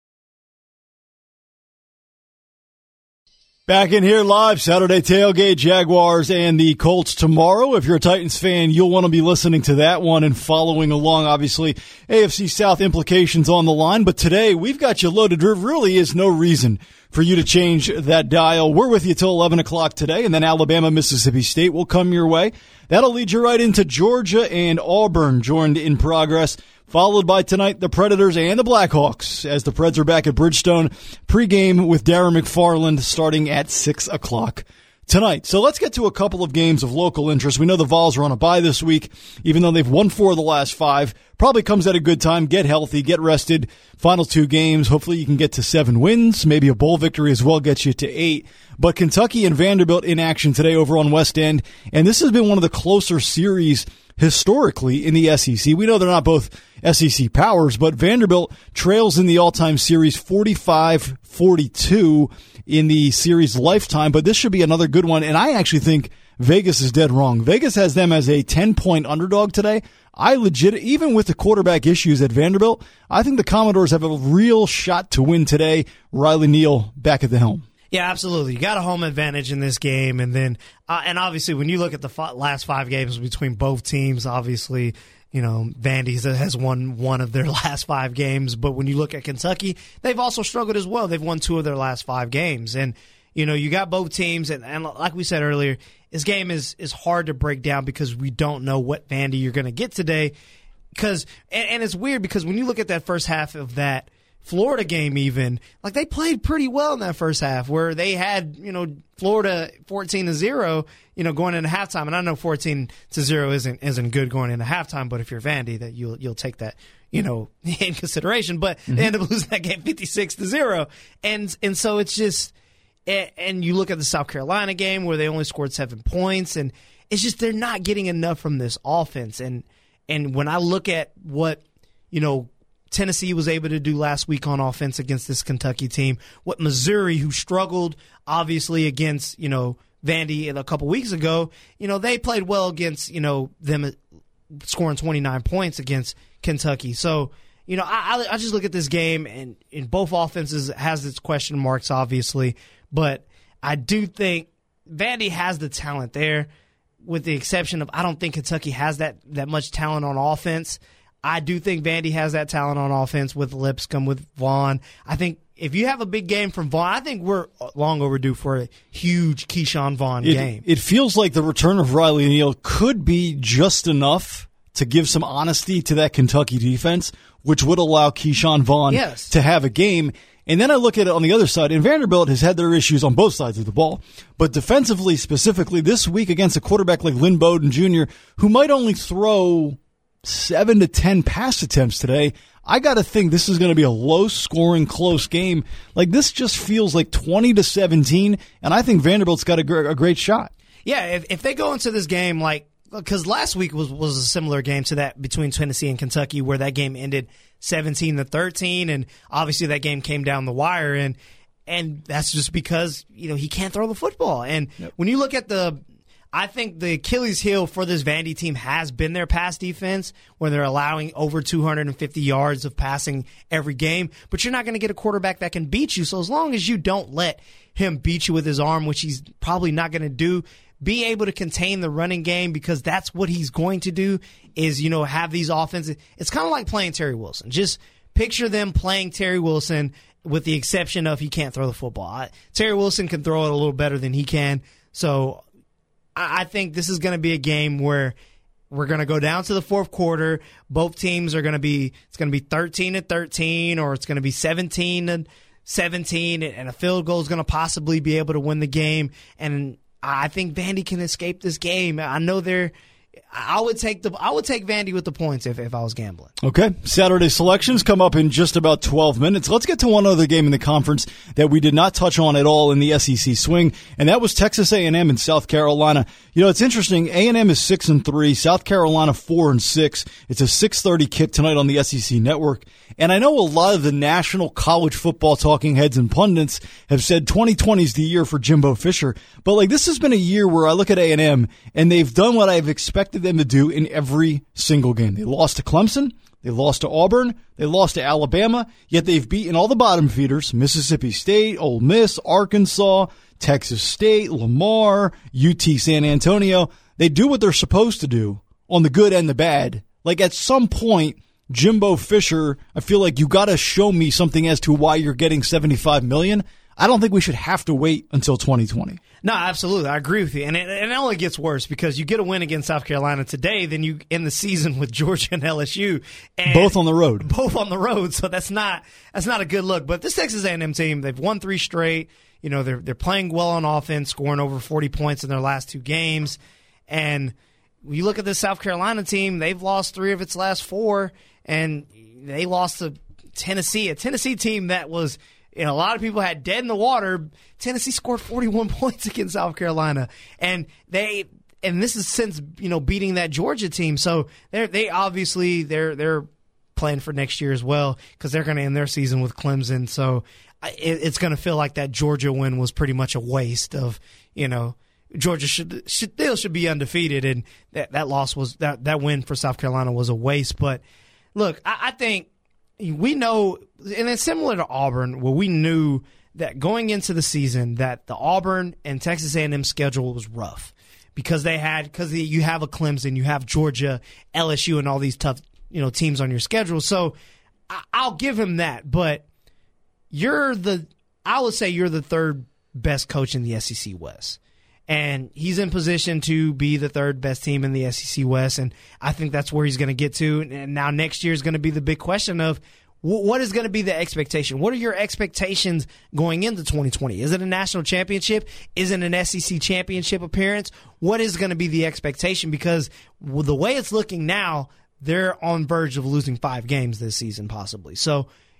D: Back in here live, Saturday Tailgate, Jaguars and the Colts tomorrow. If you're a Titans fan, you'll want to be listening to that one and following along. Obviously, A F C South implications on the line. But today, we've got you loaded. There really is no reason for you to change that dial. We're with you till eleven o'clock today, and then Alabama, Mississippi State will come your way. That'll lead you right into Georgia and Auburn joined in progress. Followed by tonight, the Predators and the Blackhawks as the Preds are back at Bridgestone. Pregame with Darren McFarland starting at six o'clock tonight. So let's get to a couple of games of local interest. We know the Vols are on a bye this week, even though they've won four of the last five. Probably comes at a good time. Get healthy, get rested. Final two games, hopefully you can get to seven wins. Maybe a bowl victory as well gets you to eight. But Kentucky and Vanderbilt in action today over on West End. And this has been one of the closer series historically in the S E C. We know they're not both S E C powers, but Vanderbilt trails in the all-time series forty-five forty-two in the series lifetime, but this should be another good one, and I actually think Vegas is dead wrong. Vegas has them as a ten-point underdog today. I legit, even with the quarterback issues at Vanderbilt, I think the Commodores have a real shot to win today. Riley Neal back at the helm.
E: Yeah, absolutely. You got a home advantage in this game, and then uh, and obviously when you look at the f- last five games between both teams, obviously, you know, Vandy has won one of their last five games, but when you look at Kentucky, they've also struggled as well. They've won two of their last five games, and you know, you got both teams, and, and like we said earlier, this game is is hard to break down because we don't know what Vandy you're going to get today. Because and, and it's weird because when you look at that first half of that Florida game, even like they played pretty well in that first half, where they had, you know, Florida fourteen to zero, you know, going into halftime. And I know fourteen to zero isn't isn't good going into halftime, but if you're Vandy, that you'll you'll take that, you know, in consideration. But mm-hmm. they end up losing that game fifty-six to zero, and and so it's just, And, and you look at the South Carolina game where they only scored seven points, and it's just they're not getting enough from this offense. And and when I look at what, you know, Tennessee was able to do last week on offense against this Kentucky team, what Missouri, who struggled obviously against, you know, Vandy a couple weeks ago, you know, they played well against, you know, them scoring twenty-nine points against Kentucky. So, you know, I, I just look at this game, and in both offenses has its question marks, obviously, but I do think Vandy has the talent there, with the exception of I don't think Kentucky has that, that much talent on offense. I do think Vandy has that talent on offense with Lipscomb, with Vaughn. I think if you have a big game from Vaughn, I think we're long overdue for a huge Keyshawn Vaughn
D: it,
E: game.
D: It feels like the return of Riley Neal could be just enough to give some honesty to that Kentucky defense, which would allow Keyshawn Vaughn
E: yes.
D: to have a game. And then I look at it on the other side, and Vanderbilt has had their issues on both sides of the ball. But defensively, specifically, this week against a quarterback like Lynn Bowden Junior, who might only throw seven to ten pass attempts today, I got to think this is going to be a low-scoring, close game. Like, this just feels like twenty to seventeen, and I think Vanderbilt's got a, gr- a great shot.
E: Yeah, if, if they go into this game like, because last week was, was a similar game to that between Tennessee and Kentucky, where that game ended seventeen to thirteen, and obviously that game came down the wire, and and that's just because, you know, he can't throw the football. And yep. when you look at the, I think the Achilles heel for this Vandy team has been their pass defense, where they're allowing over two hundred fifty yards of passing every game, but you're not going to get a quarterback that can beat you. So as long as you don't let him beat you with his arm, which he's probably not going to do, be able to contain the running game, because that's what he's going to do, is, you know, have these offenses. It's kind of like playing Terry Wilson. Just picture them playing Terry Wilson, with the exception of he can't throw the football. I, Terry Wilson can throw it a little better than he can. So I, I think this is going to be a game where we're going to go down to the fourth quarter. Both teams are going to be, it's going to be thirteen to thirteen, or it's going to be seventeen to seventeen, and a field goal is going to possibly be able to win the game. And I think Vandy can escape this game. I know they're. I would take the. I would take Vandy with the points if, if I was gambling.
D: Okay, Saturday selections come up in just about twelve minutes. Let's get to one other game in the conference that we did not touch on at all in the S E C swing, and that was Texas A and M and South Carolina. You know, it's interesting. A and M is six and three. South Carolina four and six. It's a six thirty kick tonight on the S E C Network. And I know a lot of the national college football talking heads and pundits have said twenty twenty is the year for Jimbo Fisher. But like, this has been a year where I look at A and M and they've done what I've expected them to do in every single game. They lost to Clemson. They lost to Auburn. They lost to Alabama. Yet they've beaten all the bottom feeders: Mississippi State, Ole Miss, Arkansas, Texas State, Lamar, U T San Antonio. They do what they're supposed to do on the good and the bad. Like, at some point, Jimbo Fisher, I feel like you got to show me something as to why you're getting seventy-five million dollars. I don't think we should have to wait until twenty twenty.
E: No, absolutely. I agree with you. And it, and it only gets worse, because you get a win against South Carolina today, then you end the season with Georgia and L S U. And
D: both on the road.
E: Both on the road. So that's not that's not a good look. But this Texas A and M team, they've won three straight. You know, they're they're playing well on offense, scoring over forty points in their last two games. And when you look at this South Carolina team, they've lost three of its last four, and they lost to Tennessee, a Tennessee team that was, you know, a lot of people had dead in the water. Tennessee scored forty-one points against South Carolina, and they and this is since, you know, beating that Georgia team. So they they obviously they're they're playing for next year as well, because they're going to end their season with Clemson. So it, it's going to feel like that Georgia win was pretty much a waste of, you know. Georgia should, should still should be undefeated, and that, that loss was that, that win for South Carolina was a waste. But look, I, I think we know, and it's similar to Auburn, where we knew that going into the season that the Auburn and Texas A and M schedule was rough, because they had because you have a Clemson, you have Georgia, L S U, and all these tough, you know, teams on your schedule. So I, I'll give him that, but you're the I would say you're the third best coach in the S E C West. And he's in position to be the third best team in the S E C West, and I think that's where he's going to get to. And now next year is going to be the big question of what is going to be the expectation? What are your expectations going into twenty twenty? Is it a national championship? Is it an S E C championship appearance? What is going to be the expectation? Because with the way it's looking now, they're on verge of losing five games this season possibly. So,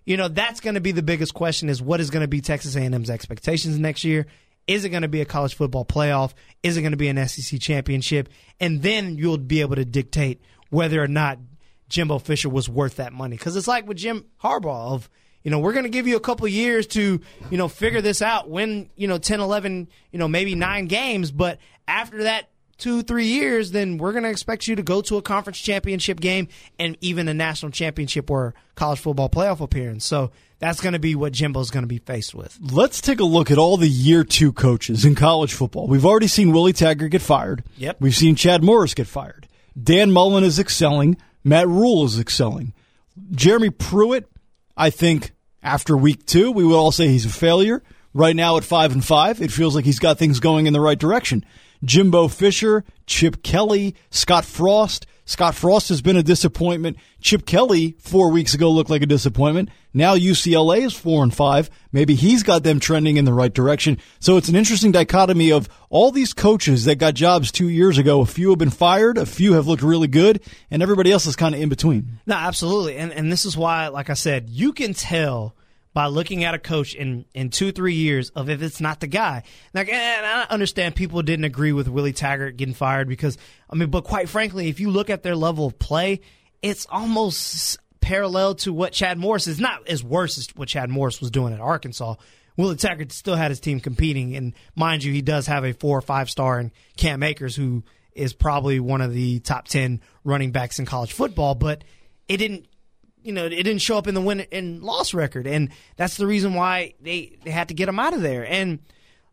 E: you know, that's going to be the biggest question is what is going to be Texas A and M's expectations next year? Is it going to be a college football playoff? Is it going to be an S E C championship? And then you'll be able to dictate whether or not Jimbo Fisher was worth that money. Because it's like with Jim Harbaugh of, you know, we're going to give you a couple years to, you know, figure this out, win, you know, ten, eleven, you know, maybe nine games. But after that two, three years, then we're going to expect you to go to a conference championship game and even a national championship or college football playoff appearance. So that's going to be what Jimbo's going to be faced with.
D: Let's take a look at all the year two coaches in college football. We've already seen Willie Taggart get fired.
E: Yep.
D: We've seen Chad Morris get fired. Dan Mullen is excelling. Matt Rule is excelling. Jeremy Pruitt, I think after week two, we would all say he's a failure. Right now at five and five, it feels like he's got things going in the right direction. Jimbo Fisher, Chip Kelly, Scott Frost. Scott Frost has been a disappointment. Chip Kelly, four weeks ago, looked like a disappointment. Now U C L A is four and five. Maybe he's got them trending in the right direction. So it's an interesting dichotomy of all these coaches that got jobs two years ago. A few have been fired, a few have looked really good, and everybody else is kind of in between.
E: No, absolutely. And and this is why, like I said, you can tell by looking at a coach in, in two, three years of if it's not the guy. Now, and I understand people didn't agree with Willie Taggart getting fired because, I mean, but quite frankly, if you look at their level of play, it's almost parallel to what Chad Morris is. Not as worse as what Chad Morris was doing at Arkansas. Willie Taggart still had his team competing, and mind you, he does have a four or five star in Cam Akers, who is probably one of the top ten running backs in college football, but it didn't You know, it didn't show up in the win and loss record, and that's the reason why they, they had to get him out of there. And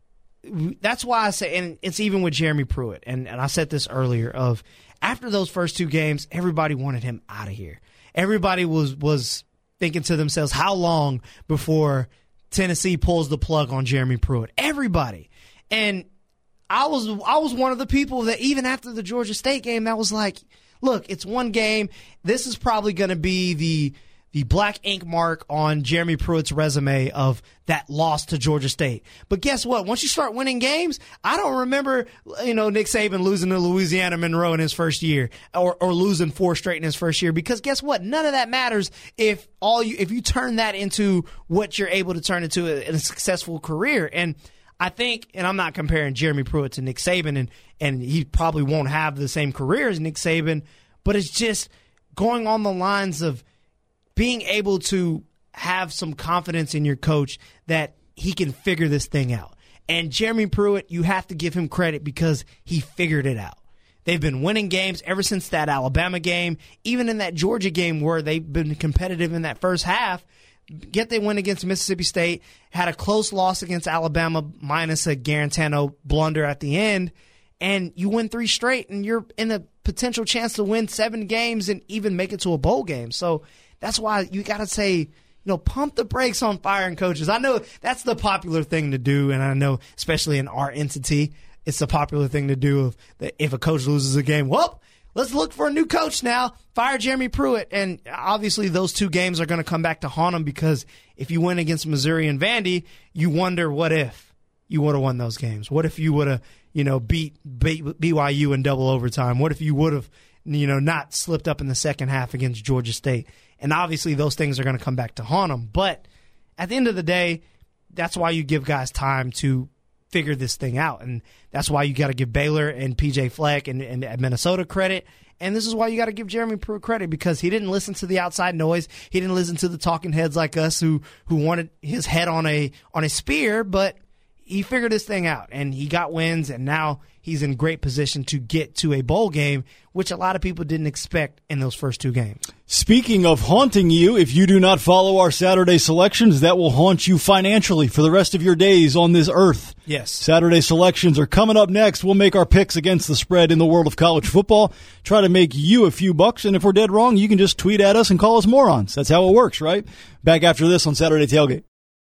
E: that's why I say, and it's even with Jeremy Pruitt, and, and I said this earlier, of after those first two games, everybody wanted him out of here. Everybody was was thinking to themselves, how long before Tennessee pulls the plug on Jeremy Pruitt? Everybody. And I was I was one of the people that even after the Georgia State game, that was like, look, it's one game. This is probably going to be the the black ink mark on Jeremy Pruitt's resume of that loss to Georgia State. But guess what? Once you start winning games, I don't remember, you know, Nick Saban losing to Louisiana Monroe in his first year or, or losing four straight in his first year, because guess what? None of that matters if all you if you turn that into what you're able to turn into a, a successful career. And I think, and I'm not comparing Jeremy Pruitt to Nick Saban, and, and he probably won't have the same career as Nick Saban, but it's just going on the lines of being able to have some confidence in your coach that he can figure this thing out. And Jeremy Pruitt, you have to give him credit because he figured it out. They've been winning games ever since that Alabama game, even in that Georgia game where they've been competitive in that first half. Yet they win against Mississippi State, had a close loss against Alabama minus a Garantano blunder at the end, and you win three straight, and you're in a potential chance to win seven games and even make it to a bowl game. So that's why you got to say, you know, pump the brakes on firing coaches. I know that's the popular thing to do, and I know especially in our entity, it's the popular thing to do. Of that if a coach loses a game, well, let's look for a new coach now. Fire Jeremy Pruitt. And obviously those two games are going to come back to haunt him, because if you win against Missouri and Vandy, you wonder what if you would have won those games. What if you would have, you know, beat B Y U in double overtime? What if you would have, you know, not slipped up in the second half against Georgia State? And obviously those things are going to come back to haunt him. But at the end of the day, that's why you give guys time to figure this thing out. And that's why you got to give Baylor and P J Fleck and, and Minnesota credit. And this is why you got to give Jeremy Pruitt credit, because he didn't listen to the outside noise. He didn't listen to the talking heads like us who who wanted his head on a on a spear, but he figured this thing out, and he got wins, and now he's in great position to get to a bowl game, which a lot of people didn't expect in those first two games.
D: Speaking of haunting you, if you do not follow our Saturday selections, that will haunt you financially for the rest of your days on this earth.
E: Yes.
D: Saturday selections are coming up next. We'll make our picks against the spread in the world of college football, try to make you a few bucks, and if we're dead wrong, you can just tweet at us and call us morons. That's how it works, right? Back after this on Saturday Tailgate.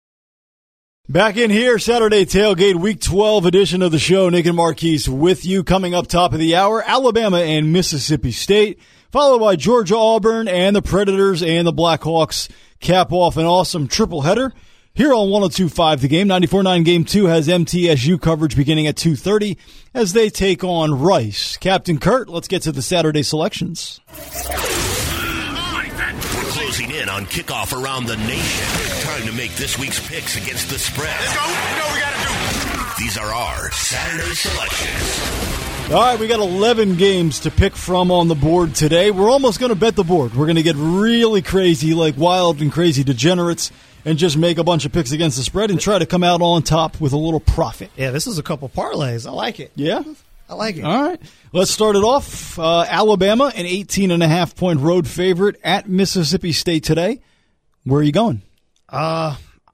D: Back in here, Saturday Tailgate, Week twelve edition of the show. Nick and Marquise with you. Coming up top of the hour, Alabama and Mississippi State, followed by Georgia Auburn, and the Predators and the Blackhawks cap off an awesome triple header here on one oh two point five The Game. ninety-four point nine Game two has M T S U coverage beginning at two thirty as they take on Rice. Captain Kurt, let's get to the Saturday selections.
A: We're closing in in on kickoff around the nation. Time to make this week's picks against the spread.
B: Let's go. You know what we got to do.
A: These are our Saturday selections.
D: All right, we got eleven games to pick from on the board today. We're almost going to bet the board. We're going to get really crazy, like wild and crazy degenerates, and just make a bunch of picks against the spread and try to come out on top with a little profit.
E: Yeah, this is a couple parlays. I like it.
D: Yeah?
E: I like it.
D: All right. Let's start it off. Uh, Alabama, an eighteen and a half point road favorite at Mississippi State today. Where are you going?
E: Uh,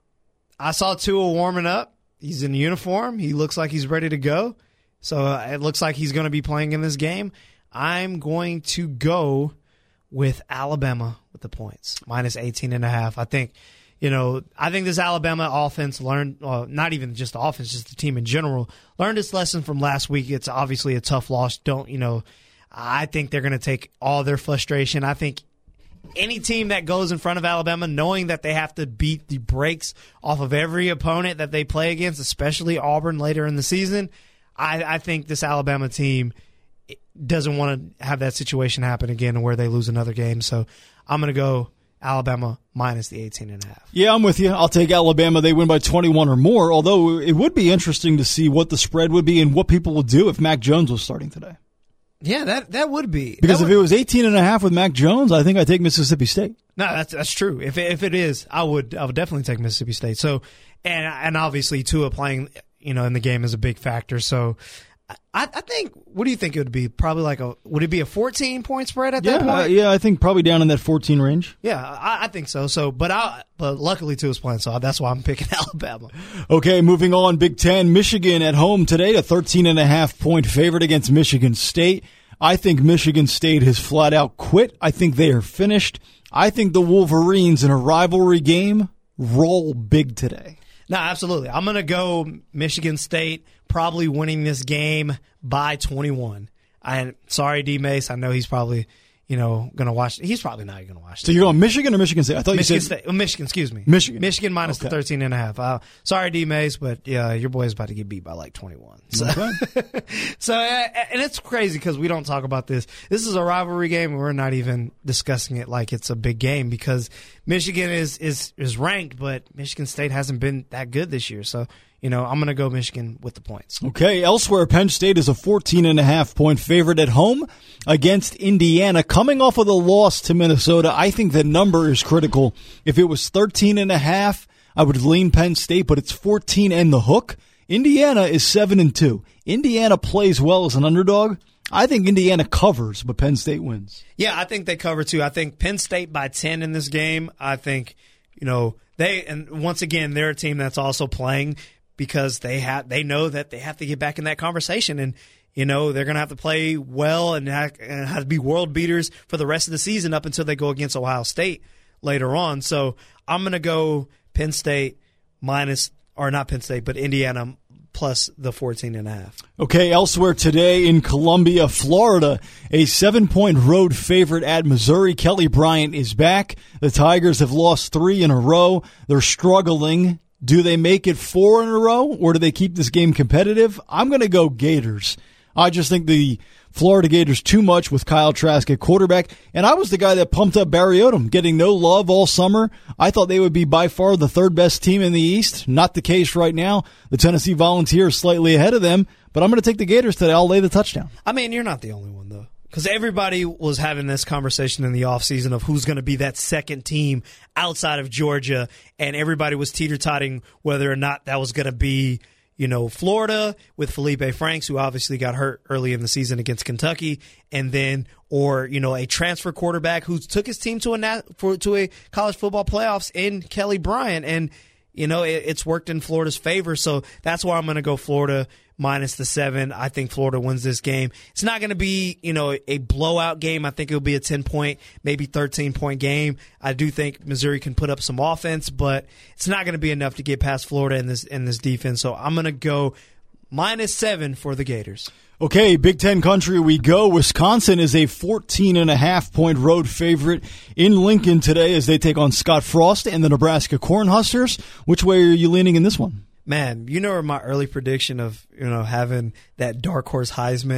E: I saw Tua warming up. He's in uniform. He looks like he's ready to go. So uh, it looks like he's going to be playing in this game. I'm going to go with Alabama with the points, minus eighteen and a half. I think, you know, I think this Alabama offense learned, uh, not even just the offense, just the team in general, learned its lesson from last week. It's obviously a tough loss. Don't, you know, I think they're going to take all their frustration. I think any team that goes in front of Alabama, knowing that they have to beat the brakes off of every opponent that they play against, especially Auburn later in the season, I, I think this Alabama team doesn't want to have that situation happen again where they lose another game. So I'm going to go Alabama minus the eighteen and a half.
D: Yeah, I'm with you. I'll take Alabama. They win by twenty-one or more, although it would be interesting to see what the spread would be and what people would do if Mac Jones was starting today.
E: Yeah, that that would be.
D: Because
E: that
D: if
E: would,
D: it was eighteen and a half with Mac Jones, I think I'd take Mississippi State.
E: No, that's that's true. If it, if it is, I would I would definitely take Mississippi State. So and and obviously Tua playing, you know, in the game is a big factor. So I, I think, what do you think it would be? Probably like a, would it be a fourteen point spread at
D: yeah,
E: that point?
D: Uh, yeah, I think probably down in that fourteen range.
E: Yeah, I, I think so. So, but I, but luckily Tua's playing, so that's why I'm picking Alabama.
D: Okay, moving on. Big Ten, Michigan at home today, a thirteen and a half point favorite against Michigan State. I think Michigan State has flat out quit. I think they are finished. I think the Wolverines in a rivalry game roll big today.
E: No, absolutely. I'm going to go Michigan State, probably winning this game by twenty-one. I sorry, D Mace. I know he's probably, you know, going to watch. He's probably not going to watch.
D: So you're going Michigan or Michigan State? I thought
E: Michigan
D: you said
E: State. Oh, Michigan. Excuse me.
D: Michigan.
E: Michigan minus
D: okay.
E: the thirteen and a half. Uh, sorry, D Mace, but yeah, your boy's about to get beat by like twenty-one. So,
D: okay.
E: so uh, and it's crazy because we don't talk about this. This is a rivalry game, and we're not even discussing it like it's a big game because Michigan is is is ranked, but Michigan State hasn't been that good this year. So, you know, I'm going to go Michigan with the points.
D: Okay, elsewhere, Penn State is a fourteen and a half point favorite at home against Indiana. Coming off of the loss to Minnesota, I think the number is critical. If it was thirteen and a half, I would lean Penn State, but it's fourteen and the hook. Indiana is seven and two. Indiana plays well as an underdog. I think Indiana covers, but Penn State wins.
E: Yeah, I think they cover too. I think Penn State by ten in this game. I think, you know, they, and once again, they're a team that's also playing because they have, they know that they have to get back in that conversation, and you know they're going to have to play well and have, and have to be world beaters for the rest of the season up until they go against Ohio State later on. So I'm going to go Penn State minus, or not Penn State, but Indiana plus the fourteen and a half.
D: Okay, elsewhere today in Columbia, Florida, a seven-point road favorite at Missouri. Kelly Bryant is back. The Tigers have lost three in a row. They're struggling. Do they make it four in a row, or do they keep this game competitive? I'm going to go Gators. I just think the Florida Gators too much with Kyle Trask at quarterback, and I was the guy that pumped up Barry Odom, getting no love all summer. I thought they would be by far the third best team in the East. Not the case right now. The Tennessee Volunteers slightly ahead of them, but I'm going to take the Gators today. I'll lay the touchdown.
E: I mean, you're not the only one, though. Because everybody was having this conversation in the offseason of who's going to be that second team outside of Georgia, and everybody was teeter-totting whether or not that was going to be, you know, Florida with Felipe Franks, who obviously got hurt early in the season against Kentucky, and then, or, you know, a transfer quarterback who took his team to a nat- for, to a college football playoffs in Kelly Bryant, and, you know, it, it's worked in Florida's favor, so that's why I'm going to go Florida minus the seven. I think Florida wins this game. It's not going to be, you know, a blowout game. I think it'll be a ten-point, maybe thirteen-point game. I do think Missouri can put up some offense, but it's not going to be enough to get past Florida in this in this defense. So I'm going to go minus seven for the Gators.
D: Okay, Big Ten country we go. Wisconsin is a fourteen and a half point road favorite in Lincoln today as they take on Scott Frost and the Nebraska Cornhuskers. Which way are you leaning in this one?
E: Man, you know my early prediction of, you know, having that dark horse Heisman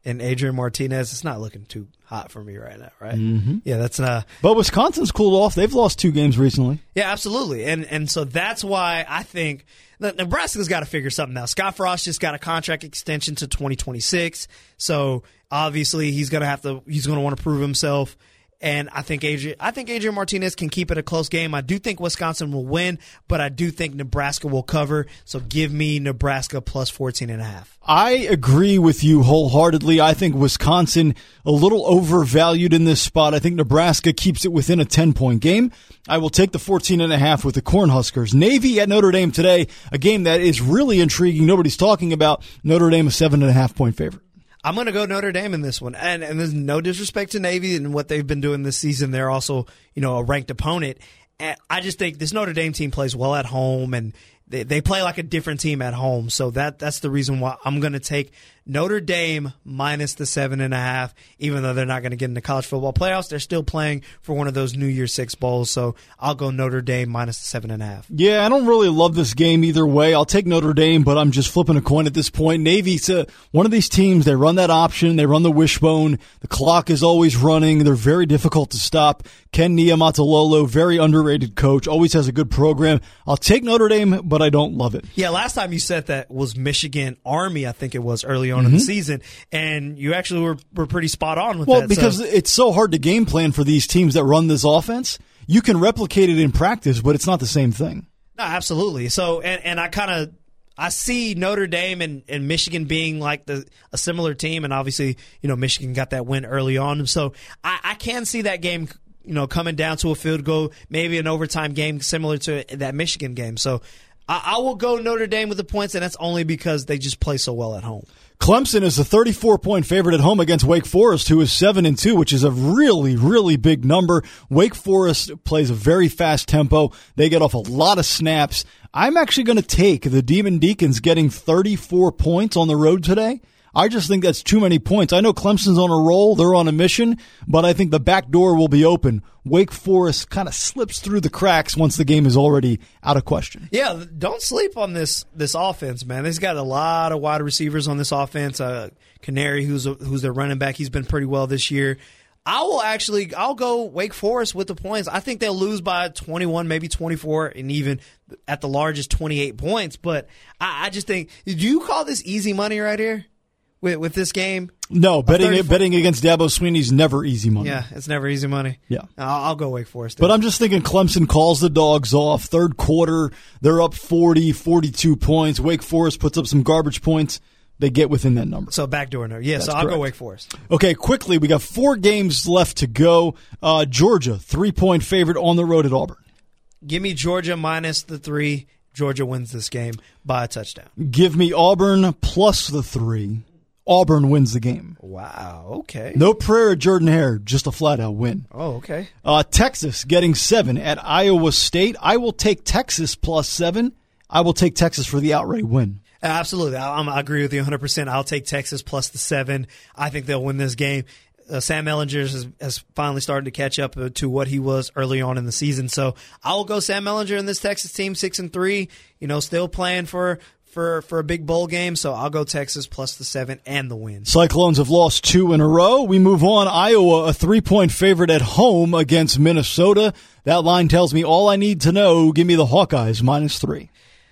E: and Adrian Martinez, it's not looking too hot for me right now, right?
D: Mm-hmm.
E: Yeah, that's uh
D: But Wisconsin's cooled off. They've lost two games recently.
E: Yeah, absolutely. And and so that's why I think Nebraska's got to figure something out. Scott Frost just got a contract extension to twenty twenty-six. So obviously he's going to have to he's going to want to prove himself. And I think Adrian, I think Adrian Martinez can keep it a close game. I do think Wisconsin will win, but I do think Nebraska will cover. So give me Nebraska plus fourteen and a half.
D: I agree with you wholeheartedly. I think Wisconsin a little overvalued in this spot. I think Nebraska keeps it within a ten-point game. I will take the fourteen and a half with the Cornhuskers. Navy at Notre Dame today, a game that is really intriguing. Nobody's talking about. Notre Dame a seven and a half point favorite.
E: I'm going to go Notre Dame in this one. And, and there's no disrespect to Navy and what they've been doing this season. They're also, you know, a ranked opponent. And I just think this Notre Dame team plays well at home, and they, they play like a different team at home. So that that's the reason why I'm going to take Notre Dame minus the seven and a half, even though they're not going to get in the college football playoffs. They're still playing for one of those New Year's Six bowls. So I'll go Notre Dame minus the seven and a half.
D: Yeah, I don't really love this game either way. I'll take Notre Dame, but I'm just flipping a coin at this point. Navy's uh, one of these teams. They run that option. They run the wishbone. The clock is always running. They're very difficult to stop. Ken Niumatalolo, very underrated coach, always has a good program. I'll take Notre Dame, but I don't love it.
E: Yeah, last time you said that was Michigan Army, I think it was, early on
D: Mm-hmm.
E: in the season, and you actually were, were pretty spot on with
D: well,
E: that.
D: Well, because
E: so.
D: it's so hard to game plan for these teams that run this offense. You can replicate it in practice, but it's not the same thing.
E: No, absolutely. So, and, and I kind of I see Notre Dame and, and Michigan being like the a similar team, and obviously, you know, Michigan got that win early on, so I, I can see that game, you know, coming down to a field goal, maybe an overtime game similar to that Michigan game. So I, I will go Notre Dame with the points, and that's only because they just play so well at home.
D: Clemson is a thirty-four point favorite at home against Wake Forest, who is seven and two, which is a really, really big number. Wake Forest plays a very fast tempo. They get off a lot of snaps. I'm actually going to take the Demon Deacons getting thirty-four points on the road today. I just think that's too many points. I know Clemson's on a roll. They're on a mission, but I think the back door will be open. Wake Forest kind of slips through the cracks once the game is already out of question.
E: Yeah, don't sleep on this this offense, man. They've got a lot of wide receivers on this offense. Uh, Canary, who's a, who's their running back, he's been pretty well this year. I will actually, I'll go Wake Forest with the points. I think they'll lose by twenty-one, maybe twenty-four, and even at the largest twenty-eight points. But I, I just think, do you call this easy money right here? With, with this game?
D: No, betting betting against Dabo Swinney's never easy money.
E: Yeah, it's never easy money.
D: Yeah.
E: I'll, I'll go Wake Forest.
D: But I'm just thinking Clemson calls the dogs off. Third quarter, they're up forty, forty-two points. Wake Forest puts up some garbage points. They get within that number.
E: So backdoor no. Yeah,
D: That's
E: so I'll
D: correct.
E: go Wake Forest.
D: Okay, quickly, we got four games left to go. Uh, Georgia, three-point favorite on the road at Auburn.
E: Give me Georgia minus the three. Georgia wins this game by a touchdown.
D: Give me Auburn plus the three. Auburn wins the game.
E: Wow, okay.
D: No prayer at Jordan-Hare, just a flat-out win.
E: Oh, okay.
D: Uh, Texas getting seven at Iowa State. I will take Texas plus seven. I will take Texas for the outright win.
E: Absolutely. I, I agree with you one hundred percent. I'll take Texas plus the seven. I think they'll win this game. Uh, Sam Ehlinger has, has finally started to catch up to what he was early on in the season. So I will go Sam Ehlinger in this Texas team, six and three. You know, still playing for for for a big bowl game. So I'll go Texas plus the seven and the win.
D: Cyclones have lost two in a row. We move on. Iowa, a three-point favorite at home against Minnesota. That line tells me all I need to know. Give me the Hawkeyes minus three.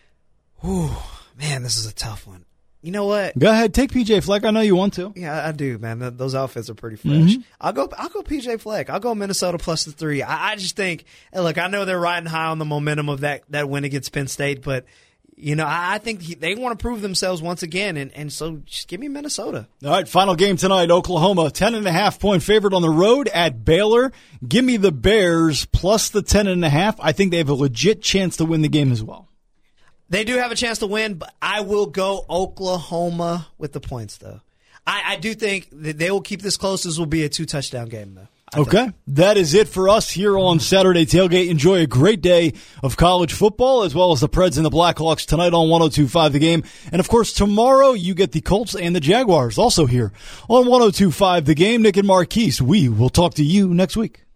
E: Ooh, man, this is a tough one. You know what?
D: Go ahead, take P J Fleck. I know you want to.
E: Yeah, I do, man. Th- those outfits are pretty fresh.
D: Mm-hmm.
E: I'll go. I'll go P J Fleck. I'll go Minnesota plus the three. I, I just think. Look, I know they're riding high on the momentum of that that win against Penn State, but you know, I, I think he, they want to prove themselves once again, and, and so just give me Minnesota.
D: All right, final game tonight. Oklahoma, ten and a half point favorite on the road at Baylor. Give me the Bears plus the ten and a half. I think they have a legit chance to win the game as well.
E: They do have a chance to win, but I will go Oklahoma with the points, though. I, I do think that they will keep this close. This will be a two-touchdown game, though. I
D: Okay,
E: think.
D: that is it for us here on Saturday Tailgate. Enjoy a great day of college football, as well as the Preds and the Blackhawks tonight on one oh two point five The Game. And, of course, tomorrow you get the Colts and the Jaguars also here on one oh two point five The Game. Nick and Marquise, we will talk to you next week.